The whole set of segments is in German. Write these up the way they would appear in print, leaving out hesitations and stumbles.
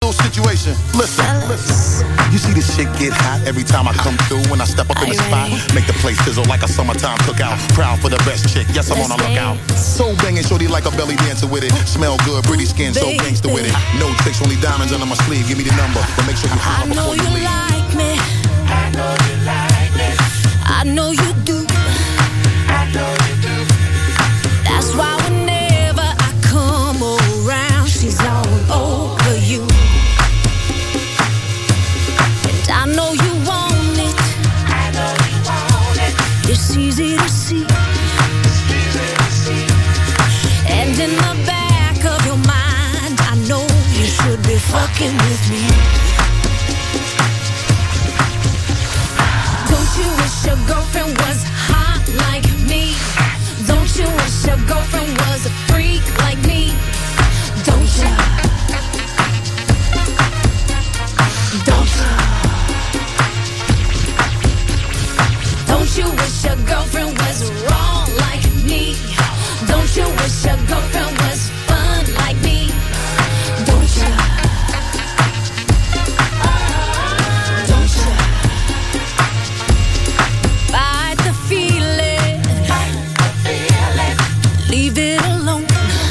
situation. Listen. You see this shit get hot every time I come through. When I step up in the spot, make the place sizzle like a summertime cookout. Proud for the best chick, yes, I'm on a lookout. So banging, shorty like a belly dancer with it. Smell good, pretty skin, so gangster with it. No tricks, only diamonds under my sleeve. Give me the number, but make sure you call up before you leave. Like me. I know you like me. I know you do. I know you do. That's why whenever I come around, she's all over you. And I know you want it. I know you want it. It's easy to see. And in the back of your mind, I know you should be fucking with me. Don't you wish your girlfriend was hot like me? Don't you wish your girlfriend was a freak like me? Don't you? Don't you? Don't you wish your girlfriend was wrong like me? Don't you wish your girlfriend was fun like me? Don't you? Don't you? Fight the feeling. Leave it alone.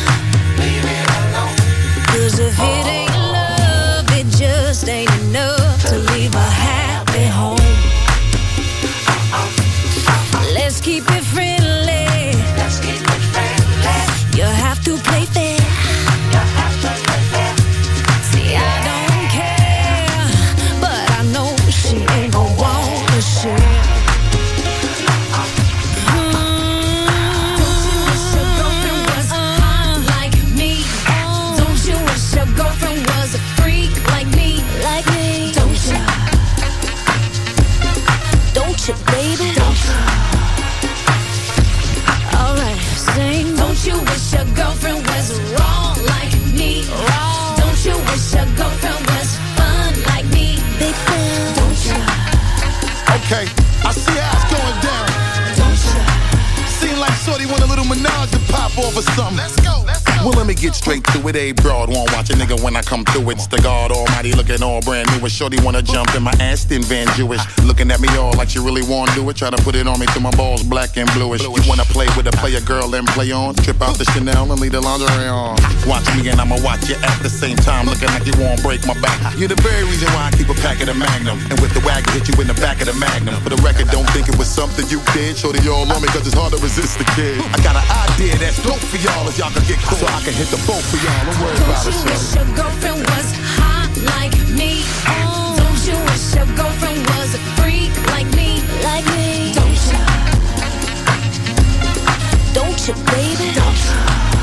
'Cause if it ain't love, it just ain't enough to leave a happy home. Let's keep it friendly. You have to play fair. See, I don't care, but I know she ain't gon' wanna share. Don't you wish your girlfriend was hot like me? Don't you wish your girlfriend was a freak like me? Like me? Don't you? Don't you, baby? Don't you? Alright, sing. Don't you wish your girlfriend was wrong like me? Wrong. Don't you wish your girlfriend was fun like me? Big fan. Don't you? Okay, I see how it's going down. Don't you? Seem like shorty want a little menage to pop off or something. Let's go. Well, let me get straight to it. A broad won't watch a nigga when I come through. It's the God Almighty looking all brand new. And shorty wanna jump in my Aston Van Jewish. Looking at me all like she really wanna do it. Try to put it on me till my balls black and bluish. You wanna play with a player girl and play on? Trip out the Chanel and leave the lingerie on. Watch me and I'ma watch you at the same time. Looking like you won't break my back. You're the very reason why I keep a pack of the Magnum. And with the wagon hit you in the back of the Magnum. For the record, don't think it was something you did. Shorty all on me cause it's hard to resist the kid. I got an idea that's dope for y'all if y'all can get caught. So I can hit the boat for y'all. Don't worry about it, Don't you wish your girlfriend was hot like me? Don't you wish your girlfriend was a freak like me? Like me? Don't you? Don't you, baby? Don't you?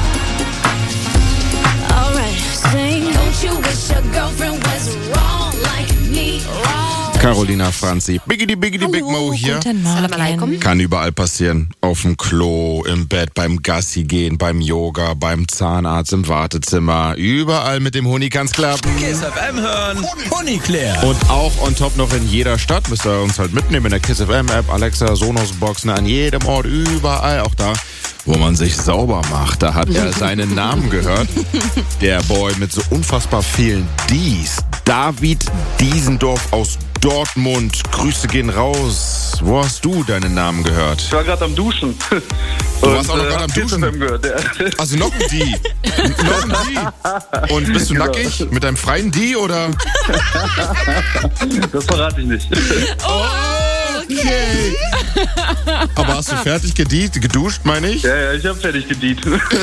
Alright, sing. Don't you wish your girlfriend was wrong like me? Wrong. Carolina Franzi. Biggity Big Mo hier. Salam alaikum. Kann überall passieren. Auf dem Klo, im Bett, beim Gassi gehen, beim Yoga, beim Zahnarzt, im Wartezimmer. Überall mit dem Huni kann's klappen. Kiss FM hören, Honeyklärt. Und auch on top noch in jeder Stadt. Müsst ihr uns halt mitnehmen in der Kiss FM App, Alexa, Sonos Boxen, an jedem Ort, überall. Auch da, wo man sich sauber macht. Da hat er seinen Namen gehört. Der Boy mit so unfassbar vielen Ds. David Diesendorf aus Dortmund. Grüße gehen raus. Wo hast du deinen Namen gehört? Ich war gerade am Duschen. Du warst auch noch gerade am Duschen? Gehört, ja. Also noch ein D. Noch ein D. Und bist du nackig? Mit deinem freien D oder? Das verrate ich nicht. Okay. Aber hast du fertig geduscht, meine ich? Ja, ich habe fertig gedient.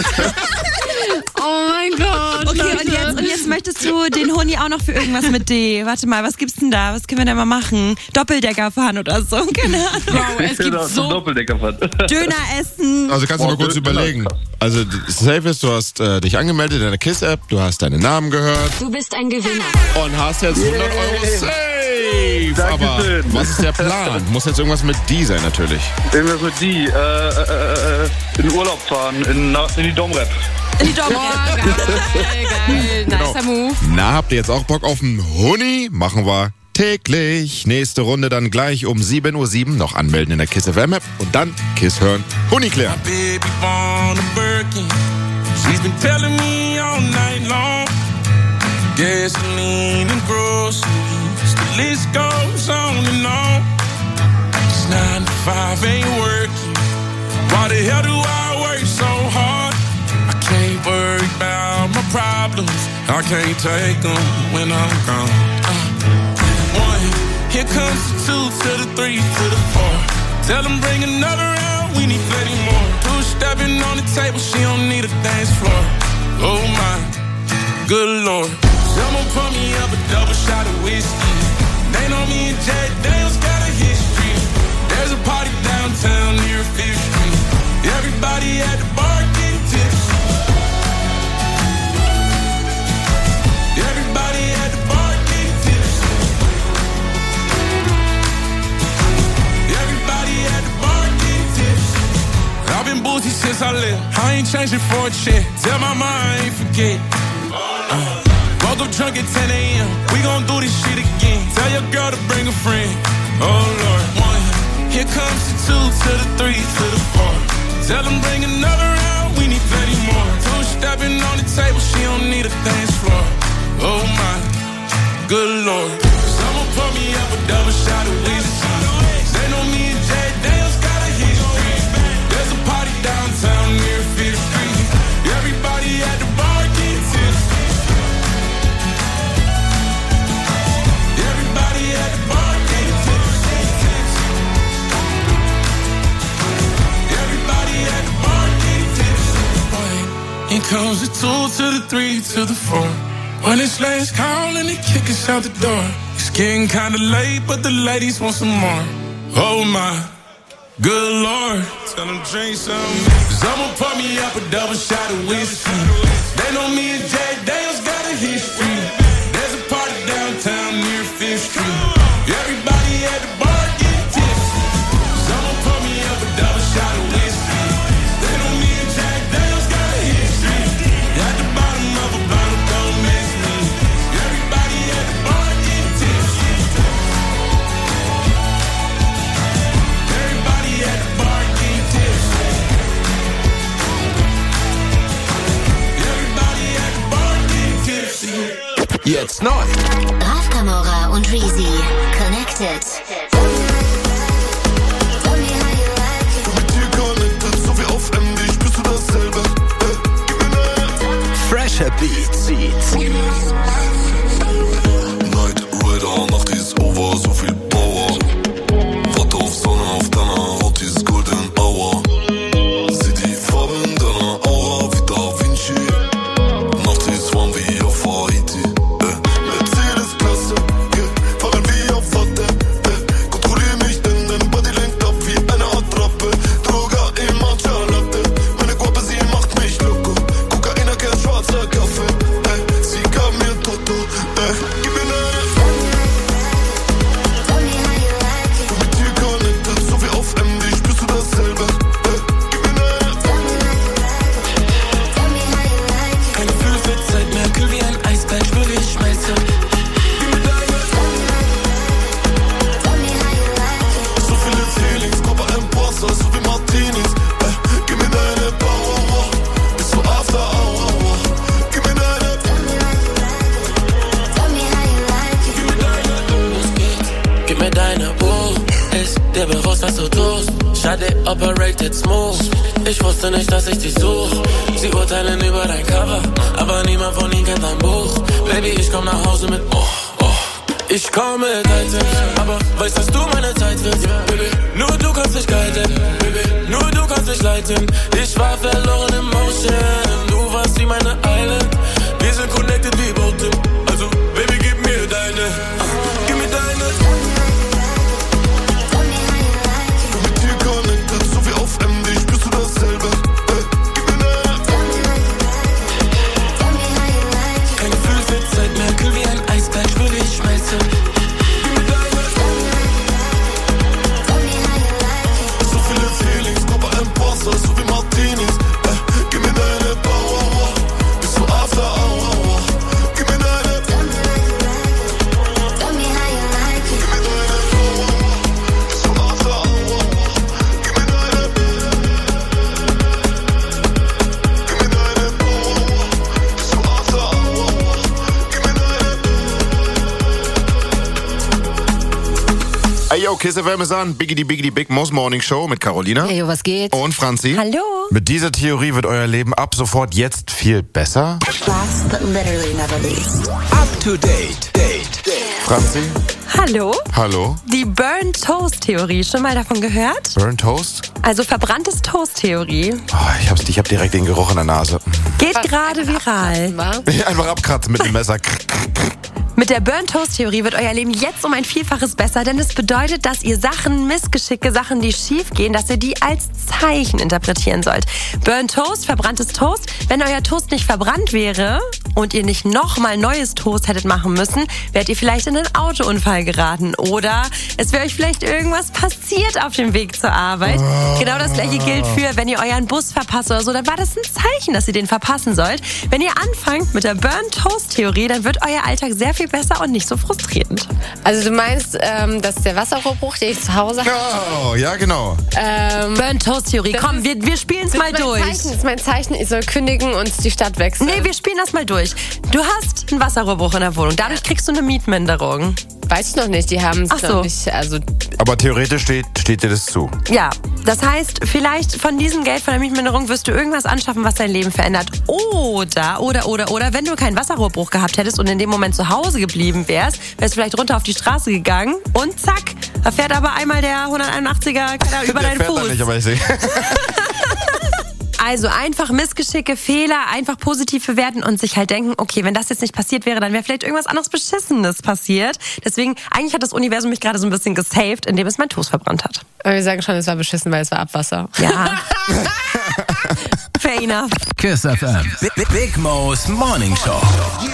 Oh mein Gott. Okay, und jetzt möchtest du den Huni auch noch für irgendwas mit D. Warte mal, was gibt's denn da? Was können wir denn mal machen? Doppeldecker fahren oder so? Keine Ahnung. Wow, es gibt so Doppeldecker fahren. Döner essen. Also kannst du mal kurz überlegen. Also safe ist, du hast dich angemeldet in der KISS-App, du hast deinen Namen gehört. Du bist ein Gewinner. Und hast jetzt 100 Euro safe. Dankeschön. Aber was ist der Plan? Muss jetzt irgendwas mit D sein natürlich. Irgendwas mit die. In den Urlaub fahren, in die Domrep. In die Doppel. geil. Nicer Move. Na, habt ihr jetzt auch Bock auf einen Huni? Machen wir täglich. Nächste Runde dann gleich um 7:07 Uhr. Noch anmelden in der KISS FM App und dann KISS hören. Honeyklärt. Baby born a Birkin. She's been telling me all night long Gasoline and groceries, the list goes on and on. This 9 to 5 ain't working. Why the hell do I work so hard? I can't worry about my problems. I can't take them when I'm gone. 1, here comes the 2 to the 3 to the 4. Tell them bring another round, we need plenty more. 2 stepping on the table, she don't need a dance floor. Oh my, good Lord. Someone pour me up a double shot of whiskey. They know me and Jack Daniels got a history. There's a party downtown near 5th Street. Everybody at the bar getting tips. Everybody at the bar getting tips. Everybody at the bar getting tips. I've been boozy since I left. I ain't changing for a check. Tell my mind I ain't forget. Woke up drunk at 10 a.m. We gon' do this shit again. Tell your girl to bring a friend. Oh Lord. 1, here comes the 2 to the 3 to the 4. Tell them bring another round, we need plenty more. 2 stepping on the table, she don't need a dance floor. Oh my, good Lord. Someone pour me up a double shot of whiskey. They know me and Jack Daniels got a history. There's a party downtown near 5th Street. Everybody at the bar getting tips. Everybody at the bar getting tips. Everybody at the bar getting tips. Here comes the 2 to the 3 to the 4. When it's last call and they kick us out the door. It's getting kinda late, but the ladies want some more. Oh my, good Lord. Tell them drink some. Someone pour me up a double shot of whiskey. They know me and Jack Daniels got a history. There's a party downtown near 5th Street. Everybody at the bar getting tips. Someone pour me up a double shot of whiskey. They know me and Jack Daniels got a history. At the bottom of a bottle, don't miss me. Everybody at the bar getting tips. Everybody at the bar getting tips. Everybody at the bar getting tipsy. Jetzt neu. Ralf Kamora und Reezy. Connected. Fresher Beats. Night Rider, Nacht ist over, so viel Power. Warte auf Sonne, auf deiner Haut ist Golden Hour. Sieh die Farben deiner Aura wie Da Vinci. Nacht ist warm wie auf Haiti. Mercedes-Klasse, fahren wie auf Watte. Kontrollier mich, denn dein Body lenkt ab wie eine Attrappe. Droga im Matcha Latte. Meine Guappe, sie macht mich loco. Kokainer, kein schwarzer Kaffee. Sie gab mir Toto. Gib mir eine. Mit dir connected, so wie auf MD, spürst du dasselbe. Gib mir eine. Kein Gefühl für Zeit mehr, kühl wie ein Eisberg, spür wie ich schmelze. So viele Feelings, Copa Imposter, so wie Martinis. Gib mir deine Power, bis zu After Hour. Gib mir deine. Gib mir deine Uhr, ist dir bewusst, dass du tust. Schade operated smooth. Ich wusste nicht, dass ich dich such. Sie urteilen über dein Cover, aber niemand von ihnen kennt dein Buch. Baby, ich komm nach Hause mit Ich komm mit Items, aber weißt, dass du meine Zeit willst. Baby, nur du kannst mich guiden. Baby, nur du kannst mich leiten. Ich war verloren im Motion. Du warst wie meine Island. Wir sind connected wie Boating. Also, Baby, gib mir deine. Gib mir deine. Mit dir connected, so wie auf MD, spürst du dasselbe. Gib mir eine. Kein Gefühl für Zeit mehr, kühl wie ein Eisberg, spür wie ich schmelze. So viele Feelings, Copa Imposter, so wie Martinis. Gib mir deine Power, bis zu After Hour. Gib mir deine. Ey, yo, Kiss FM ist an. Biggity Big Mo's Morning Show mit Carolina. Hey, yo, was geht? Und Franzi. Hallo. Mit dieser Theorie wird euer Leben ab sofort jetzt viel besser. Last but literally never least. Up to date. Franzi. Hallo. Hallo. Die Burn-Toast-Theorie, schon mal davon gehört? Burn Toast? Also verbranntes Toast-Theorie. Oh, ich hab direkt den Geruch in der Nase. Geht gerade viral. Einfach abkratzen mit dem Messer. Mit der Burn-Toast-Theorie wird euer Leben jetzt um ein Vielfaches besser, denn es bedeutet, dass ihr Sachen, Missgeschicke, Sachen, die schief gehen, dass ihr die als Zeichen interpretieren sollt. Burn-Toast, verbranntes Toast. Wenn euer Toast nicht verbrannt wäre und ihr nicht nochmal neues Toast hättet machen müssen, wärt ihr vielleicht in einen Autounfall geraten oder es wäre euch vielleicht irgendwas passiert auf dem Weg zur Arbeit. Genau das gleiche gilt für, wenn ihr euren Bus verpasst oder so, dann war das ein Zeichen, dass ihr den verpassen sollt. Wenn ihr anfangt mit der Burn-Toast-Theorie, dann wird euer Alltag sehr viel besser und nicht so frustrierend. Also du meinst, dass der Wasserrohrbruch, den ich zu Hause habe... Oh, ja, genau. Burn-Toast-Theorie, komm, wir spielen es mal durch. Das ist mein Zeichen, ich soll kündigen und die Stadt wechseln. Nee, wir spielen das mal durch. Du hast einen Wasserrohrbruch in der Wohnung, dadurch kriegst du eine Mietminderung. Weiß ich noch nicht, die haben es so. noch nicht... Also Aber theoretisch steht dir das zu. Ja, das heißt, vielleicht von diesem Geld von der Mietminderung wirst du irgendwas anschaffen, was dein Leben verändert. Oder, wenn du keinen Wasserrohrbruch gehabt hättest und in dem Moment zu Hause geblieben wärst du vielleicht runter auf die Straße gegangen und zack, da fährt aber einmal der 181er über deinen Fuß. Nicht, aber ich sehe. Also einfach Missgeschicke, Fehler, einfach positiv bewerten und sich halt denken, okay, wenn das jetzt nicht passiert wäre, dann wäre vielleicht irgendwas anderes Beschissenes passiert. Deswegen, eigentlich hat das Universum mich gerade so ein bisschen gesaved, indem es mein Toast verbrannt hat. Aber wir sagen schon, es war beschissen, weil es war Abwasser. Ja. Fair enough. Kiss FM. Big Mo's Morning Show.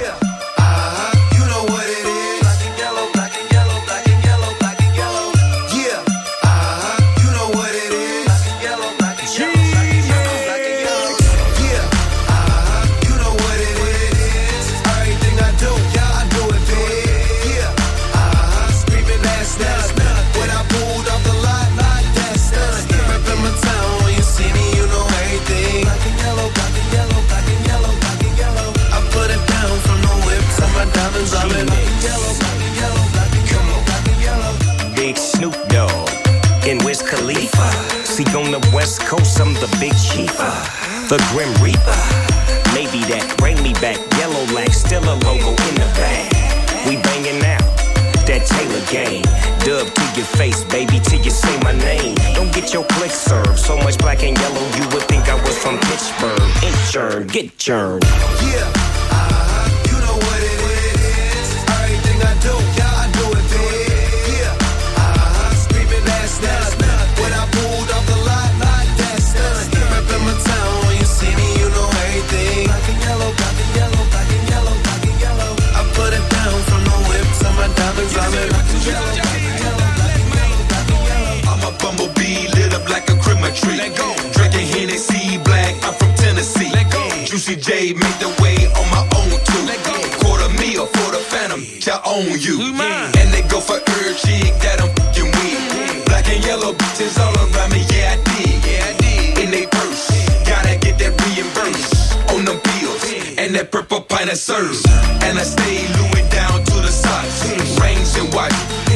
Big Snoop Dogg and Wiz Khalifa. See, on the West Coast, I'm the big chief, the Grim Reaper. Maybe that bring me back. Yellow lag, still a logo in the bag. We banging out that Taylor game. Dub to your face, baby, till you say my name. Don't get your click served. So much black and yellow, you would think I was from Pittsburgh. Inchurn, get churned. Yeah. You know what it is. Everything I do, yeah, I do it big. Yeah. Screaming that's when I pulled off the lot like that's reppin' my town. When you see me, you know everything. Black and yellow, black and yellow, black and yellow, black and yellow. I put it down from the whips on my diamonds. I'm in black and yellow, black and yellow, black and yellow, black and yellow. I'm a bumblebee lit up like a Christmas tree. Drinking Hennessy black, I'm from Tennessee. Juicy J make the way on my own too. Quarter meal for the phantom, I own you. And they go for every chick that I'm f***ing with. Black and yellow bitches all around me, yeah I did. In they purse, gotta get that reimbursed on them bills. And that purple pint of serve. And I stay Louis down to the socks, rings and watch.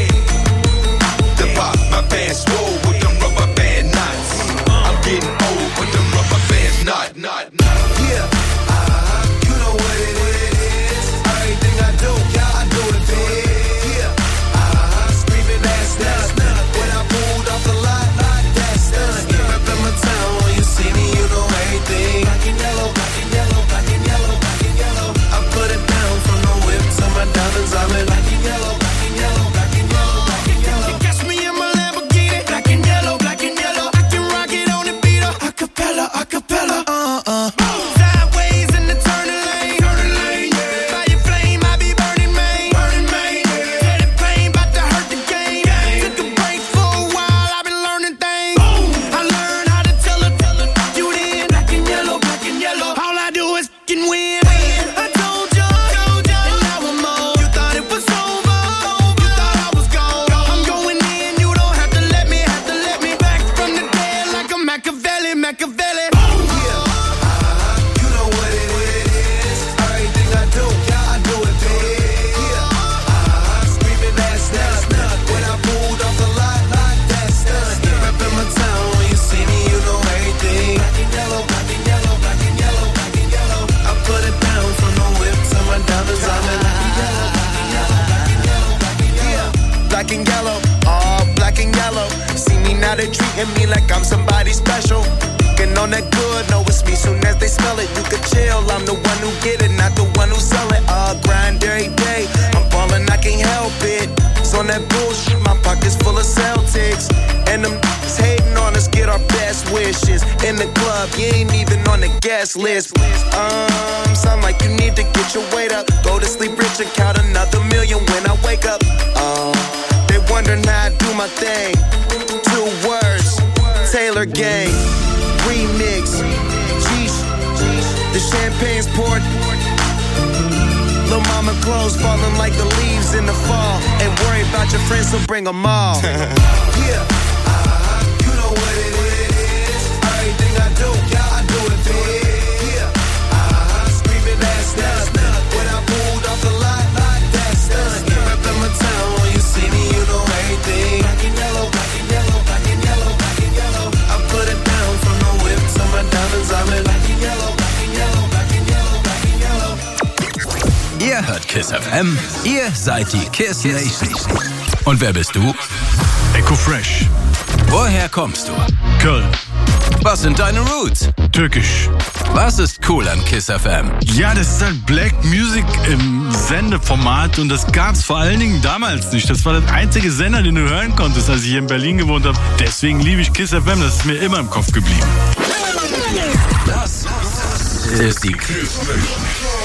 The pop, my pants swole with them rubber band knots. I'm getting old with them rubber bands not. Yeah, you know what it is. Everything I do, yeah, I do it big. Yeah, screaming that's when I pulled off the lot like that's reppin' my town. When you see me, you know everything. Black and yellow, black and yellow, black and yellow, black and yellow. I put it down from the whips on my diamonds. I'm in black and yellow, black and yellow, black they treating me like I'm somebody special. And on that good, know it's me soon as they smell it. You could chill, I'm the one who get it, not the one who sell it. Grind every day, I'm ballin', I can't help it. It's on that bullshit, my pocket's full of Celtics. And them hating on us, get our best wishes. In the club, you ain't even on the guest list. Sound like you need to get your weight up. Go to sleep rich and count another million when I wake up. They wondering how I do my thing. 2 words, Taylor Gang. Remix, Geesh, the champagne's poured. Lil' mama clothes falling like the leaves in the fall. Ain't worry about your friends, so bring them all. Yeah, you know what it is. Everything I do, yeah, I do it big. Yeah, screaming that's done. When I pulled off the lot, that's done. Yeah, reppin' my town, when you see me, you know everything. Black and yellow, black and yellow, black and yellow, black and yellow. I put it down from the whip to my diamonds, I'm in black and yellow, black and yellow, black and yellow, black and yellow. Ihr hört KISS FM, ihr seid die KISS Nation. Und wer bist du? Echo Fresh. Woher kommst du? Köln. Was sind deine Roots? Türkisch. Was ist cool an KISS FM? Ja, das ist halt Black Music im Sendeformat und das gab's vor allen Dingen damals nicht. Das war der einzige Sender, den du hören konntest, als ich hier in Berlin gewohnt habe. Deswegen liebe ich KISS FM, das ist mir immer im Kopf geblieben. Das ist die KISS Nation.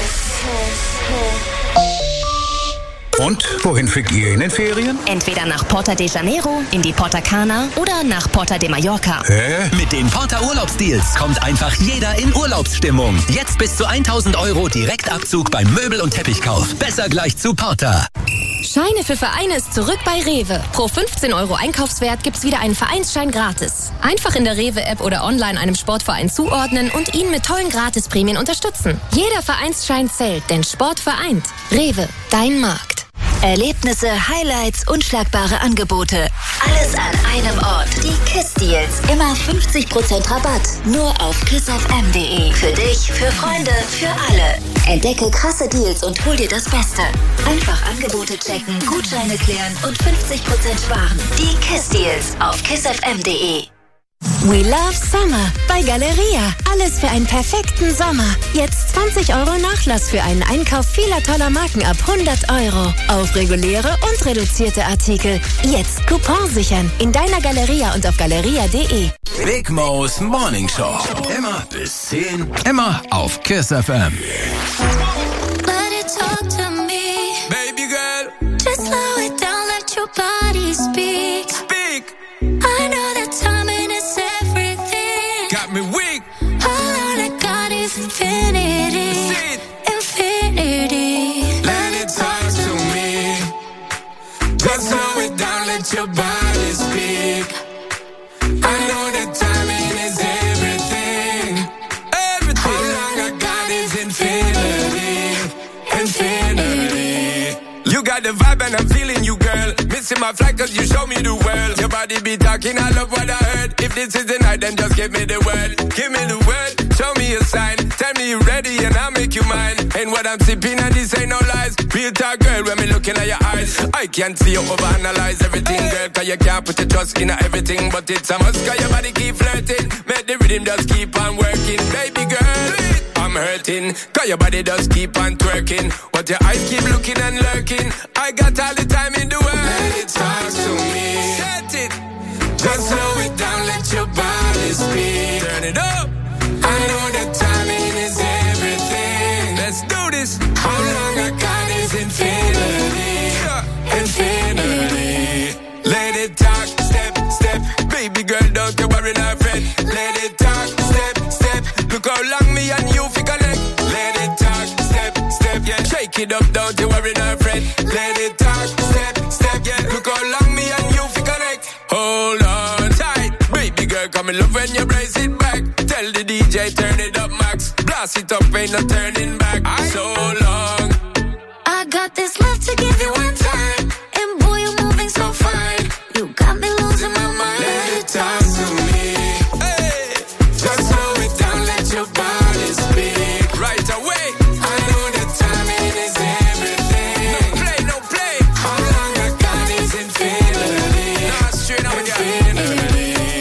Und wohin fliegt ihr in den Ferien? Entweder nach Porta de Janeiro, in die Porta Cana oder nach Porta de Mallorca. Hä? Mit den Porta Urlaubsdeals kommt einfach jeder in Urlaubsstimmung. Jetzt bis zu 1.000 € Direktabzug beim Möbel- und Teppichkauf. Besser gleich zu Porta. Scheine für Vereine ist zurück bei Rewe. Pro 15 € Einkaufswert gibt's wieder einen Vereinsschein gratis. Einfach in der Rewe-App oder online einem Sportverein zuordnen und ihn mit tollen Gratisprämien unterstützen. Jeder Vereinsschein zählt, denn Sport vereint. Rewe, dein Markt. Erlebnisse, Highlights, unschlagbare Angebote. Alles an einem Ort. Die KISS Deals. Immer 50% Rabatt. Nur auf kissfm.de. Für dich, für Freunde, für alle. Entdecke krasse Deals und hol dir das Beste. Einfach Angebote checken, Gutscheine klären und 50% sparen. Die KISS Deals auf kissfm.de. We love Summer bei Galeria. Alles für einen perfekten Sommer. Jetzt 20 € Nachlass für einen Einkauf vieler toller Marken ab 100 € auf reguläre und reduzierte Artikel. Jetzt Coupon sichern in deiner Galeria und auf galeria.de. Big Mo's Morning Show. Immer bis 10. Immer auf KISS FM. Let it talk to me, Baby girl, just slow it down, let your body speak. speak. I know that timing is everything. Got me weak. All I got is infinity. Sit. Infinity. Let it talk to me. Just slow it down, let your body speak. I know that timing is everything. Everything. All I got is infinity. Infinity. You got the vibe and I'm feeling you, girl. Missing my flight cause you show me the world. Your body be talking, I love what I heard. If this is the night, then just give me the word. Give me the word, show me a sign. Tell me you're ready and I'll make you mine. And what I'm sipping and this ain't no lies. Real talk, girl, when me looking at your eyes. I can't see you overanalyze everything, girl. Cause you can't put your trust in everything. But it's a must cause your body keep flirting. Make the rhythm just keep on working. Baby girl, I'm hurting. Cause your body just keep on twerking. But your eyes keep looking and lurking. I got all the time in the world. Let it talk to me. Set it. Just slow it down, let your body speak. Turn it up. I know that timing is everything. Let's do this. How long I got is infinity. Infinity. Let it talk, step, step. Baby girl, don't you worry, not fret. Let it talk, step, step. Look how long me and you fi connect. Let it talk, step, step. Yeah, shake it up, don't you worry, not fret. Let it talk, step, step. Yeah, look how long me and you fi connect. Hold on tight, baby girl, come in love when you brace it back. Tell the DJ turn it up, max. Blast it up, ain't no turning back. So long. I got this love to give you one time. And boy, you're moving so fine. You got me losing my mind. Let it talk to me. Hey, just slow it down, let your body speak. Right away. I know that timing is everything. No play, no play. How long I got is infinity. Nah, straight up infinity.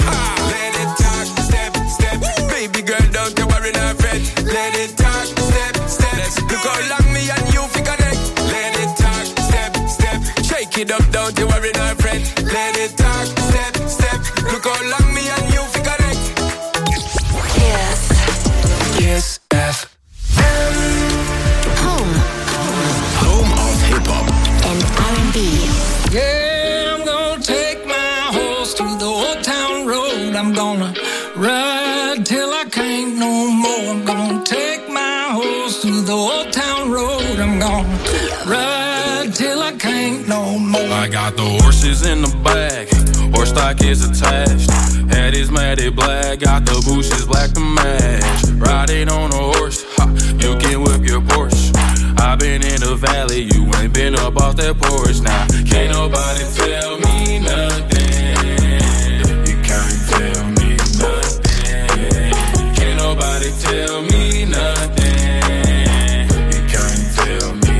road. I'm gonna ride till I can't no more. I'm gonna take my horse to the old town road. I'm gonna ride till I can't no more. I got the horses in the back, horse stock is attached. Head is matted black, got the bushes black to match. Riding on a horse, ha, you can whip your Porsche. I've been in the valley, you ain't been up off that porch. Now, can't nobody tell me nothing. You can't tell me nothing. Can't nobody tell me nothing. You can't tell me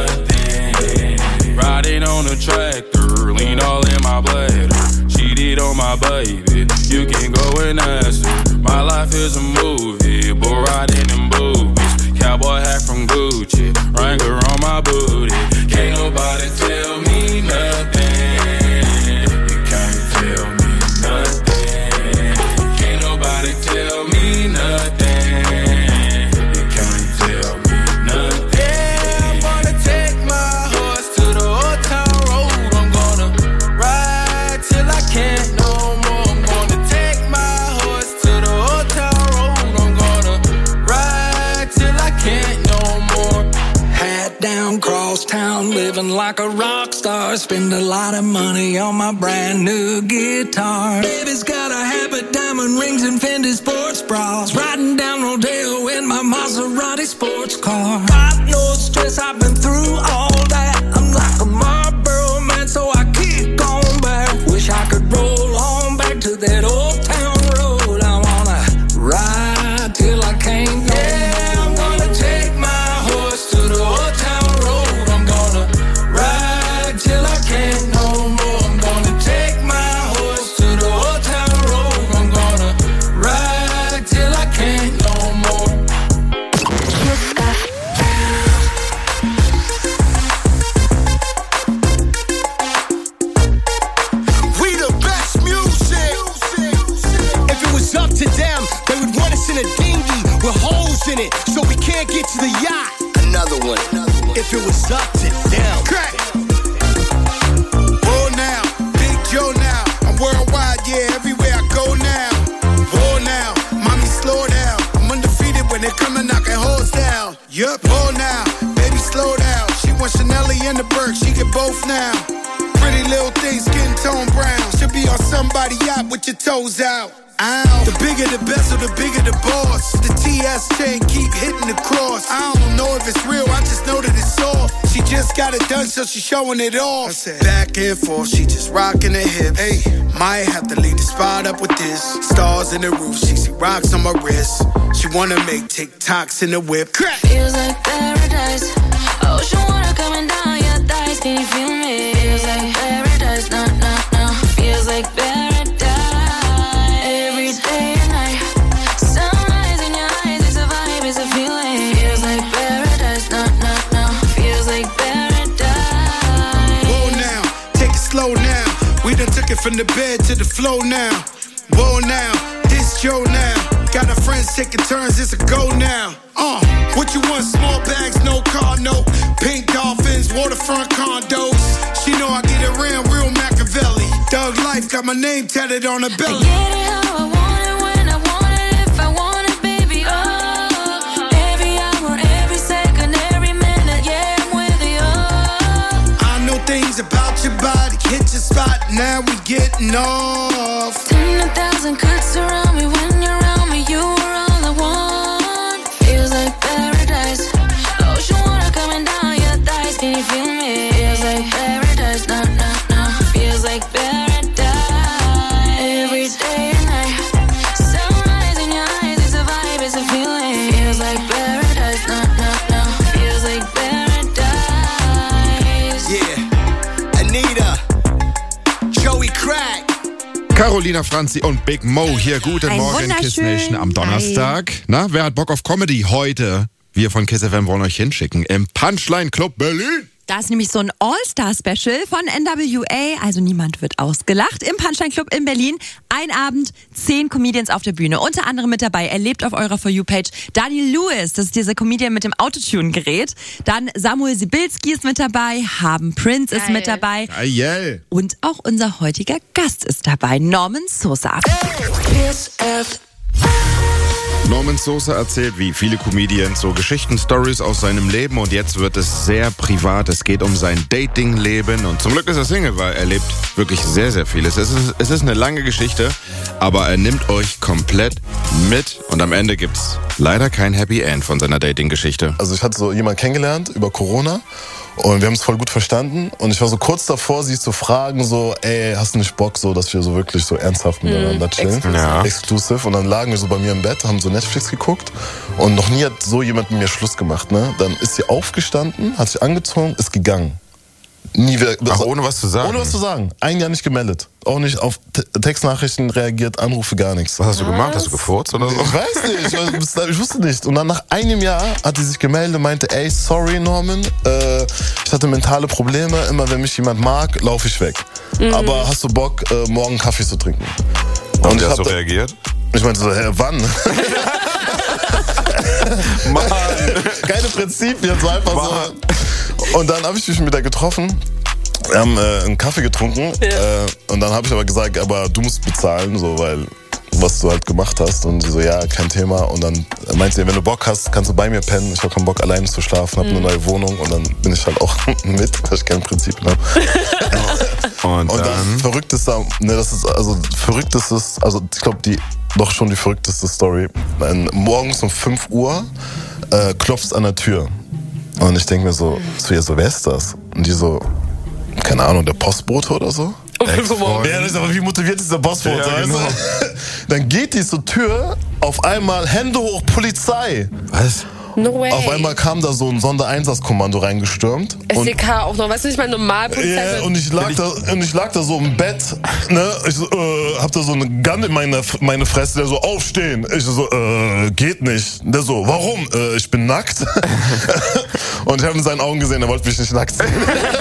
nothing. Riding on a tractor, lean all in my bladder. Cheated on my baby, you can go and ask her. My life is a movie, bull riding in boobies. Cowboy hat from Gucci, Wrangler on my booty. Can't nobody tell me nothing. You can't tell me nothing. Can't nobody tell me nothing. You can't tell me nothing. Yeah, I'm gonna take my horse to the old town road. I'm gonna ride till I can't no more. I'm gonna take my horse to the old town road. I'm gonna ride till I can't no more. Hat down, cross town, living like a rock star. Spend a lot of money on my brand new guitar. Baby's got a habit, diamond rings and Fendi sports bras. Riding down Rodeo in my Maserati sports car. Got no stress, I've been through all that. I'm like a Marlboro man, so I keep going back. Wish I could roll on back to that old town road. I wanna ride till I can't no more. I'm gonna take my horse to the old town road. I'm gonna ride till I can't no more. I'm gonna take my horse to the old town road. I'm gonna ride till I can't no more. We the best music. If it was up to them, they would want us in a dinghy with holes in it, so we can't get to the yacht. Another one. If it was up to them. Crack. Whoa now, Big Joe now. I'm worldwide, yeah, everywhere I go now. Whoa now, mommy slow down. I'm undefeated when they come and knocking hoes down. Yup. Whoa now, baby slow down. She wants Chanelly and the Burke, she get both now. Pretty little thing, skin tone brown. Should be on somebody's yacht with your toes out. Ow. The bigger the bezel, the bigger the boss. The TS chain keep hitting the cross. I don't know if it's real, I just know that it's soft. She just got it done, so she showing it off. Back and forth, she just rocking her hips. Hey, might have to leave the spot up with this. Stars in the roof, she see rocks on my wrist. She wanna make TikToks in the whip. Crack. Feels like paradise. Ocean water coming down your thighs. Can you feel me? Feels like paradise. No, no, no. Feels like paradise. Every day and night. Sunrise in your eyes. It's a vibe, it's a feeling. Feels like paradise. No, no, no. Feels like paradise. Whoa now, take it slow now. We done took it from the bed to the floor now. Whoa now, this Joe now. Got our friends taking turns, it's a go now. What you want? Small bags, no car, no. Pink dolphins, waterfront condos. She know I get around real Machiavelli. Doug Life got my name tatted on her belly. I get it how I want it, when I want it, if I want it, baby. Oh, every hour, every second, every minute, yeah, I'm with you. I know things about your body, hit your spot, now we getting off. 10,000 could surround me when you're around me, you are all I want. Feels like paradise. Ocean water coming down your thighs, can you feel me? Feels like paradise, no, no, no. Feels like paradise. Every day and night. Sunrise in your eyes, it's a vibe, it's a feeling. Feels like paradise, no, no, no. Feels like paradise. Yeah, Anita, Joey Crack. Carolina Franzi und Big Mo hier. Guten Ein Morgen, Kiss Nation am Donnerstag. Na, wer hat Bock auf Comedy heute? Wir von Kiss FM wollen euch hinschicken im Punchline Club Berlin. Da ist nämlich so ein All-Star-Special von NWA, also niemand wird ausgelacht, im Punchline Club in Berlin. Ein Abend, 10 Comedians auf der Bühne. Unter anderem mit dabei, erlebt auf eurer For You-Page, Daniel Lewis, das ist dieser Comedian mit dem Autotune-Gerät. Dann Samuel Sibilski ist mit dabei, Haben Prince ist mit dabei. Geil. Und auch unser heutiger Gast ist dabei, Norman Sosa. Norman Sosa erzählt, wie viele Comedians, so Geschichten, Stories aus seinem Leben und jetzt wird es sehr privat. Es geht um sein Dating-Leben und zum Glück ist er Single, weil er lebt wirklich sehr, sehr vieles. Es ist eine lange Geschichte, aber er nimmt euch komplett mit und am Ende gibt's leider kein Happy End von seiner Dating-Geschichte. Also ich hatte so jemanden kennengelernt über Corona und wir haben es voll gut verstanden und ich war so kurz davor, sie zu fragen, so, ey, hast du nicht Bock, so, dass wir so wirklich so ernsthaft miteinander chillen? Exclusive. Und dann lagen wir so bei mir im Bett, haben so Netflix geguckt und noch nie hat so jemand mit mir Schluss gemacht, ne? Dann ist sie aufgestanden, hat sich angezogen, ist gegangen. Nie wieder. Ach, ohne was zu sagen? Ohne was zu sagen. Ein Jahr nicht gemeldet. Auch nicht auf Textnachrichten reagiert, Anrufe, gar nichts. Was hast du gemacht? Hast du gefurzt oder so? Ich weiß nicht, ich wusste nicht. Und dann nach einem Jahr hat sie sich gemeldet und meinte, ey, sorry Norman, ich hatte mentale Probleme, immer wenn mich jemand mag, laufe ich weg. Aber hast du Bock, morgen Kaffee zu trinken? Und wie hast du reagiert? Ich meinte so, hä, wann? Mann. Keine Prinzipien, so einfach so. Und dann habe ich mich mit ihr getroffen. Wir haben einen Kaffee getrunken. Und dann habe ich aber gesagt, aber du musst bezahlen, so, weil was du halt gemacht hast. Und sie so, ja, kein Thema. Und dann meinte sie, wenn du Bock hast, kannst du bei mir pennen. Ich habe keinen Bock, alleine zu schlafen, habe eine neue Wohnung. Und dann bin ich halt auch mit, weil ich kein Prinzip habe. Und das Verrückteste, ne, das ist also verrücktestes, also ich glaube die verrückteste Story. Morgens um 5 Uhr klopft es an der Tür. Und ich denke mir so zu ihr so, wer ist das? Und die so, keine Ahnung, der Postbote oder so? Ja, aber wie motiviert ist der Postbote? Ja, genau. Dann geht die zur Tür, auf einmal Hände hoch, Polizei. Was? No way. Auf einmal kam da so ein Sondereinsatzkommando reingestürmt. SEK auch noch, weißt du nicht mal Normalpolizei? Ja, und ich lag da so im Bett, ne? Ich so, hab da so eine Gun in meine Fresse, der so, aufstehen. Ich so, geht nicht. Der so, warum? Ich bin nackt. Und ich habe in seinen Augen gesehen, er wollte mich nicht nackt sehen.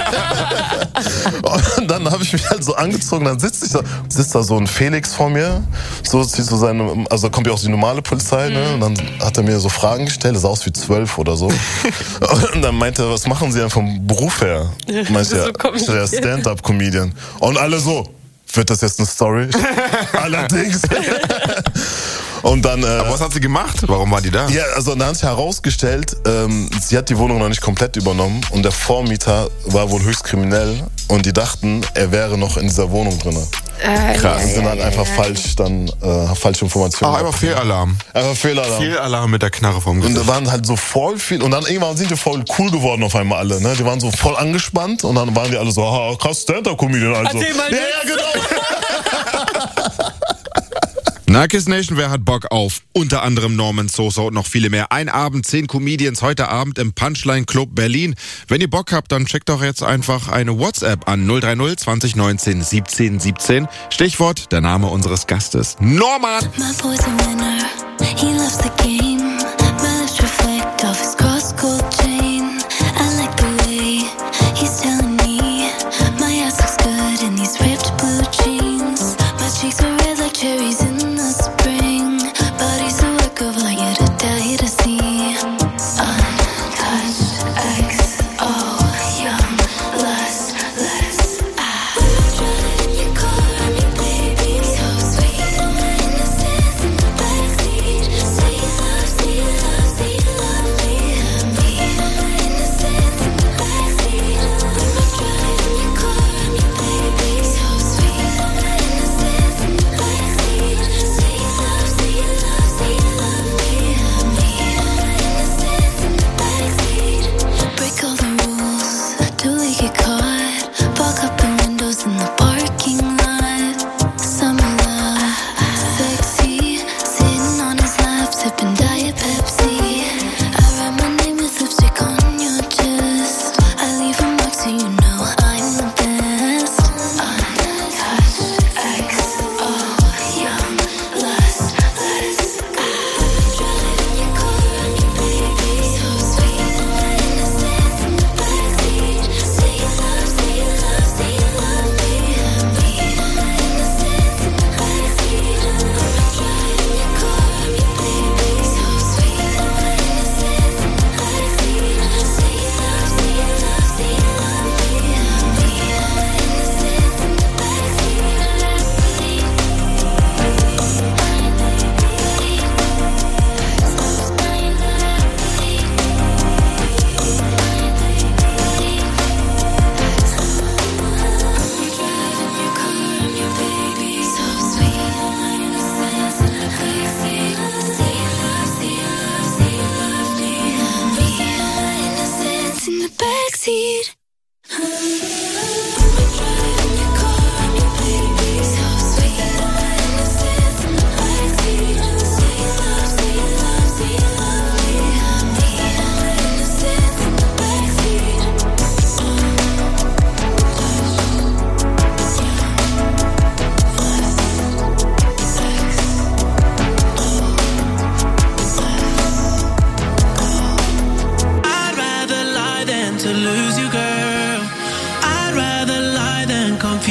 Und dann habe ich mich halt so angezogen, dann sitzt da so ein Felix vor mir, so zieht so seine, also da kommt ja auch die normale Polizei, ne? Und dann hat er mir so Fragen gestellt, das sah aus wie 12 oder so. Und dann meinte er, was machen Sie denn vom Beruf her? Meinte er, ich der Stand-up-Comedian. Und alle so, wird das jetzt eine Story? Allerdings. Und dann, aber was hat sie gemacht? Warum war die da? Ja, also dann hat sich herausgestellt, sie hat die Wohnung noch nicht komplett übernommen und der Vormieter war wohl höchst kriminell und die dachten, er wäre noch in dieser Wohnung drin. Krass. Die sind halt einfach falsche Informationen. Ach, einfach Fehlalarm. Einfach Fehlalarm. Fehlalarm mit der Knarre vom Gesicht. Und da waren halt so voll viel, und dann irgendwann sind die voll cool geworden auf einmal alle, ne? Die waren so voll angespannt und dann waren die alle so, haha, krass, Stand-up-Comedian, also. Erzähl mal genau. Na, Kiss Nation, wer hat Bock auf unter anderem Norman Sosa und noch viele mehr? Ein Abend, 10 Comedians, heute Abend im Punchline Club Berlin. Wenn ihr Bock habt, dann checkt doch jetzt einfach eine WhatsApp an 030 2019 17 17. Stichwort, der Name unseres Gastes, Norman. My boy's a winner, he loves the game. My lips reflect off his cross-gold chain. I like the way he's telling me my ass looks good in these ripped blue jeans. My cheeks are red like cherries in the spring. Body's a work of art, you're to die to see. Untouched XO, young, lustless. Drive in your car, me baby, so sweet. Innocence in the backseat, sweet love,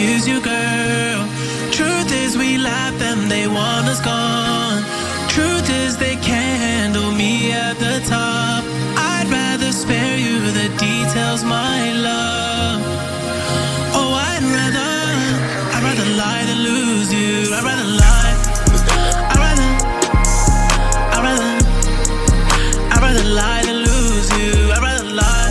confuse you, girl. Truth is we left them, they want us gone. Truth is they can't handle me at the top. I'd rather spare you the details, my love. Oh, I'd rather lie than lose you. I'd rather lie. I'd rather lie than lose you. I'd rather lie.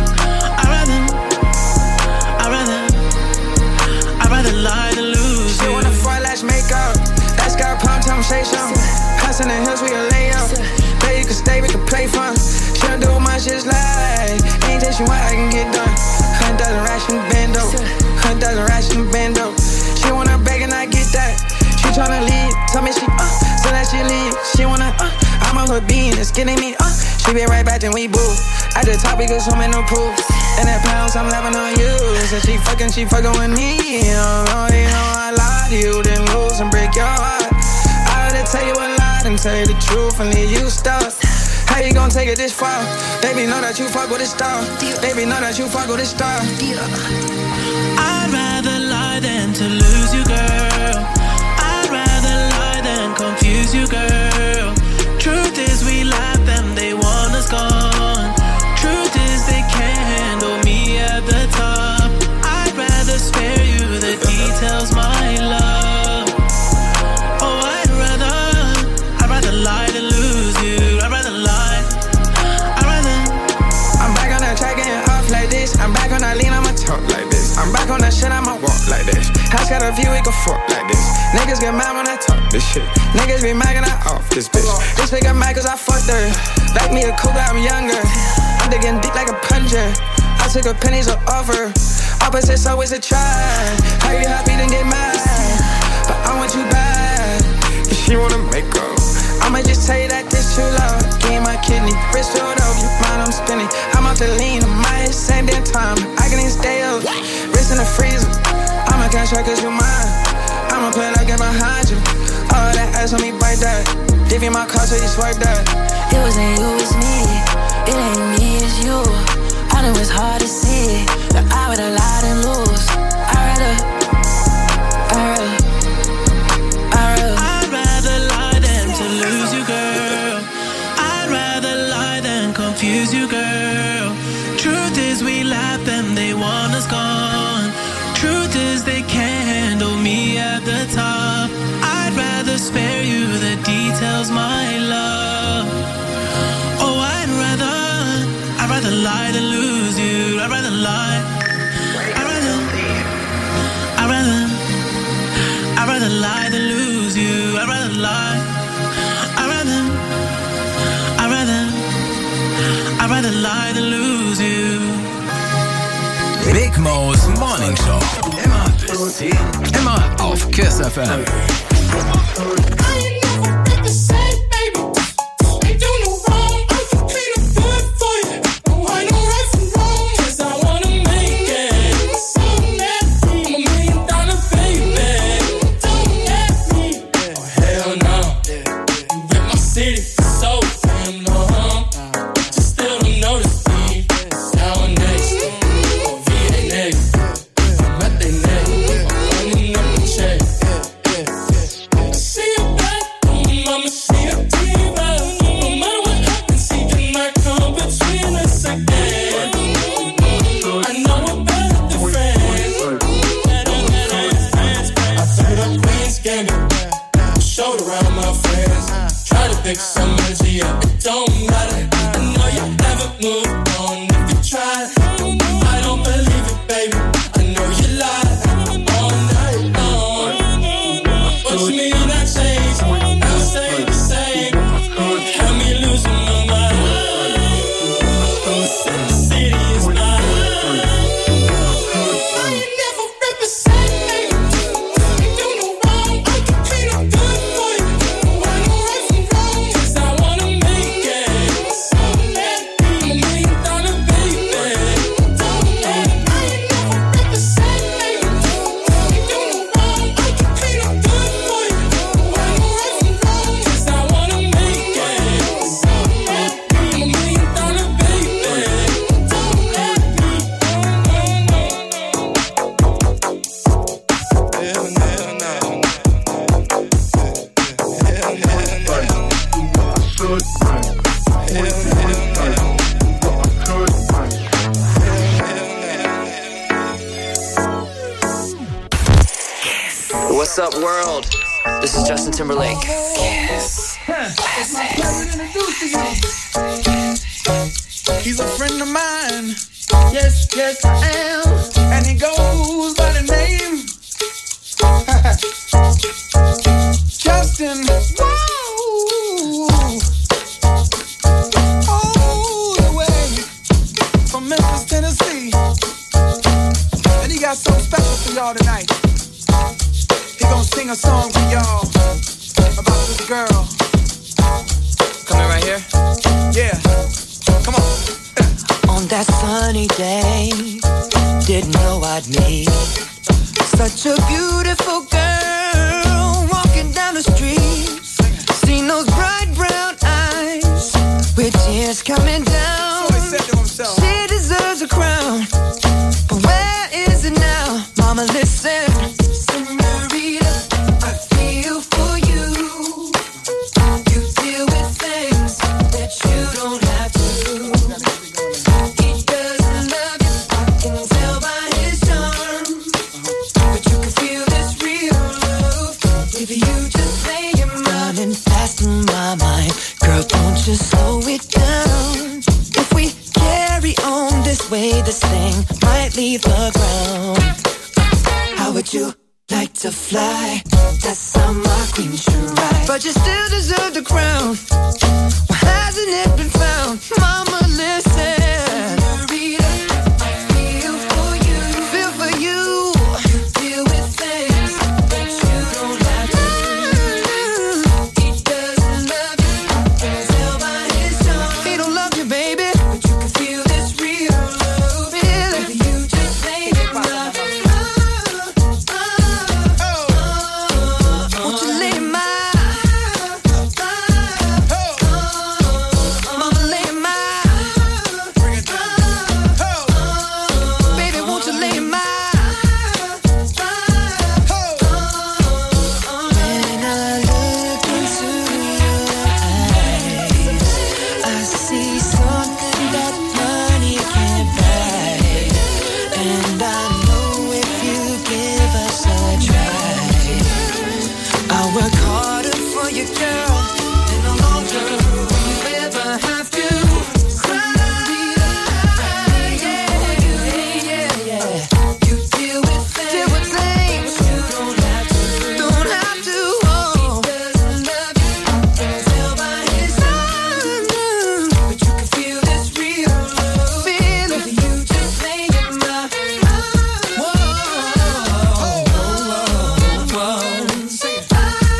I'd rather lie than lose you. She wanna fry lash makeup. That's got palm time, say something. House in the hills, we can lay up. Bet you can stay, we can play fun. She don't do my shit's like anything she want, I can get done. 100,000 ration bando. 100,000 ration bando. She wanna beg and I get that. She tryna leave, tell me she so that she leave. She wanna I'm on her being, it's getting me She be right back and we boo. At the top we go swim in the pool. And that pounds I'm laughing on you. So she fucking with me. You know I lied to you, then lose and break your heart. I had to tell you a lie and tell you the truth and leave you stuck. How you gon' take it this far? Baby, know that you fuck with a star. Baby, know that you fuck with a star. I'd rather lie than to lose you, girl. I'd rather lie than confuse you, girl. Truth is we left them, they want us gone. Truth is they can't handle me at the top. I'd rather spare you the details, my love. Oh, I'd rather lie than lose you. I'd rather lie. I'm back on that track getting off like this. I'm back on that lean, I'ma talk like this. I'm back on that shit, I'ma walk like this. House got a view, we can fuck like this. Niggas get mad when I talk this shit. Niggas be mad when I off this bitch. This bitch got mad cause I fucked her. Back me a coupe, I'm younger. I'm digging deep like a plunger. I took a penny to offer. Opposites always a try. How you happy then get mad? But I want you bad. If she wanna make up, I'ma just tell you that this too loud. Give my kidney, wrist rolled over, your mind I'm spinning. I'm off the lean, I'm my same damn time. I can even stay up, wrist in the freezer. I'ma cash out cause you mine. I'ma play like I'm behind you. All that ass on me, bite that. Give you my card so you swipe that. It wasn't you, it's me. It ain't me, it's you. I know it's hard to see that I would've lied and lose. I'd rather lie than to lose you, girl. I'd rather lie than confuse you, girl. Truth is we left them, they want us gone. Truth is they can't handle me at the top. I'd rather spare you the details, my love. Oh, I'd rather lie than lose you. I'd rather lie. I'd rather lie than lose you. I'd rather lie. I'd rather lie than lose you. Big Mo's Morning Show. Immer bis 10. Immer auf Kiss FM. What's up, world? This is Justin Timberlake. Yes. He's a friend of mine. Yes, yes, I am. And he goes by the name Justin. Whoa. All the way from Memphis, Tennessee. And he got something special for y'all tonight. He gonna sing a song for y'all about this girl. Coming right here? Yeah. Come on. On that sunny day, didn't know I'd meet such a beautiful girl walking down the street. Seen those bright brown eyes with tears coming down. So he said to himself, she deserves a crown, but where is it now? Mama, listen. Senorita, I feel for you. You deal with things that you don't have to. He doesn't love you, I can tell by his charm. But you can feel this real love if you just lay your mind. Running fast in my mind, girl, don't just slow it down. If we carry on this way, this thing might leave the ground. How would you like to fly? That's how my queen should ride. But you still deserve the crown. Why hasn't it been found? Mama, listen. Senorita, I feel for you. Feel for you. You deal with things that you don't have to do. He doesn't love you, I can tell by his charm. He don't love you, baby, but you can feel this real love. Feel it. If you just lay it down. Won't you lay my Mama, lay my baby, won't you lay my when I look into your eyes, I see something that money can't buy. And I know if you give us a try, I'll work harder for you, girl, and no longer will you ever have to cry. Yeah. You deal with things you don't have to. Oh. He doesn't love you, I can tell by his eyes. But you can feel this real love. Feel it. If you just lay your mind. Whoa. Sing it.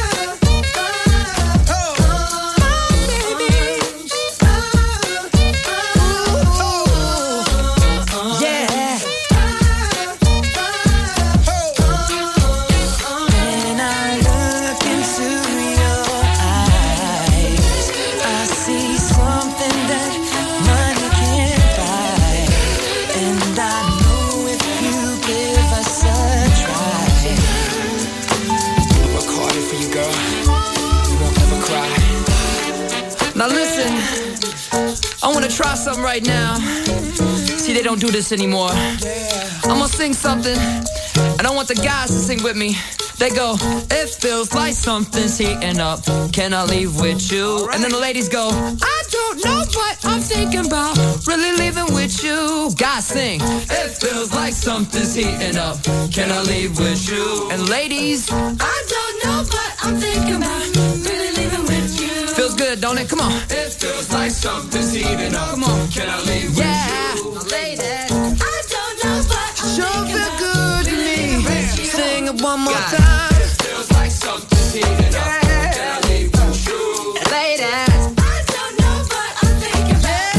When I look into your eyes, I see something that money can't buy. And I know if you give us a try, I'll work harder for you, girl. You won't ever cry. now listen, I wanna try something right now. See, they don't do this anymore. I'm gonna sing something, and I want the guys to sing with me. They go, it feels like something's heating up. Can I leave with you? And then the ladies go, I don't know, but I'm thinking about really leaving with you. Guys sing, it feels like something's heating up. Can I leave with you? And ladies, I don't know, but I'm thinking about really leaving with you. Feels good, don't it? Come on. It feels like something's heating up. Come on. Can I leave with you? Ladies, I don't know, but I'm sure feel good to me. Sing it one more time. It feels like something's heating up. Can I leave with you? Ladies, I don't know, but I'm thinking about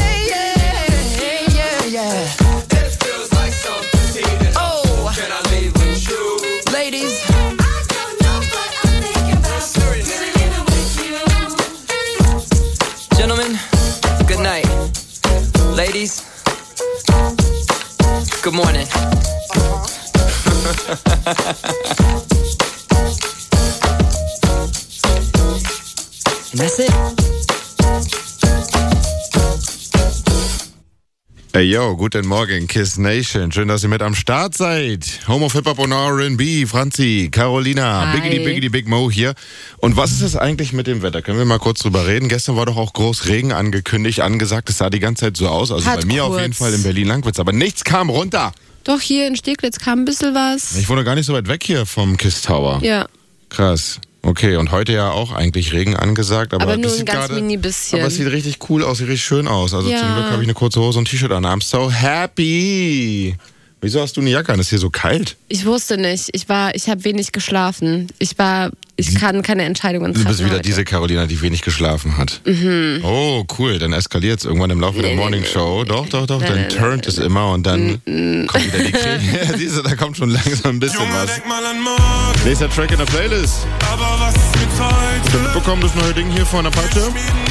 yeah. It feels like something's heating up. Oh, Can I leave with you? ladies, I don't know, but I'm thinking about really leaving with you. gentlemen, good night. Ladies, good morning. And that's it. Hey yo, guten Morgen, Kiss Nation. Schön, dass ihr mit am Start seid. Home of Hip-Hop und R&B, Franzi, Carolina, Biggity Big Mo hier. Und was ist es eigentlich mit dem Wetter? Können wir mal kurz drüber reden? Gestern war doch auch groß Regen angekündigt, angesagt. Es sah die ganze Zeit so aus. Also bei mir auf jeden Fall in Berlin-Langwitz. Aber nichts kam runter. Doch, hier in Steglitz kam ein bisschen was. Ich wohne gar nicht so weit weg hier vom Kiss Tower. Ja. Krass. Okay, und heute ja auch eigentlich Regen angesagt. Aber nur ein ganz mini bisschen. Aber es sieht richtig cool aus, sieht richtig schön aus. Also zum Glück habe ich eine kurze Hose und ein T-Shirt an. I'm so happy. Wieso hast du eine Jacke an? Ist hier so kalt? Ich wusste nicht. Ich habe wenig geschlafen. Ich kann keine Entscheidungen treffen. Du bist wieder heute. diese Carolina, die wenig geschlafen hat. Mhm. Oh, cool. Dann eskaliert es irgendwann im Laufe der Morning Show. Doch. Dann turnt es immer und dann kommt wieder die Krise. Ja, siehst du, da kommt schon langsam ein bisschen was. Nächster Track in der Playlist. Habt ihr mitbekommen, das neue Ding hier von der Peitsche?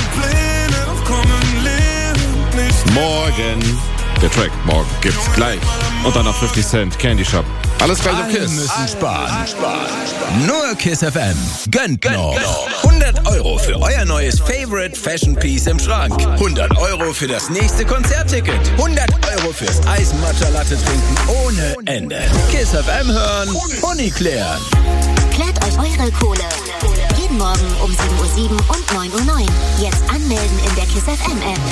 Morgen. Der Track morgen gibt's gleich. Und dann noch 50 Cent, Candy Shop. Alles gleich auf Alle Kiss. müssen sparen. Nur Kiss FM. Gönnt noch. 100 Euro für euer neues Favorite Fashion Piece im Schrank. 100 Euro für das nächste Konzertticket. 100 Euro fürs Eis-Matcha-Latte trinken ohne Ende. Kiss FM hören, Honig klären. Klärt euch eure Kohle. Jeden Morgen um 7:07 Uhr und 9:09 Uhr. Jetzt anmelden in der Kiss FM App.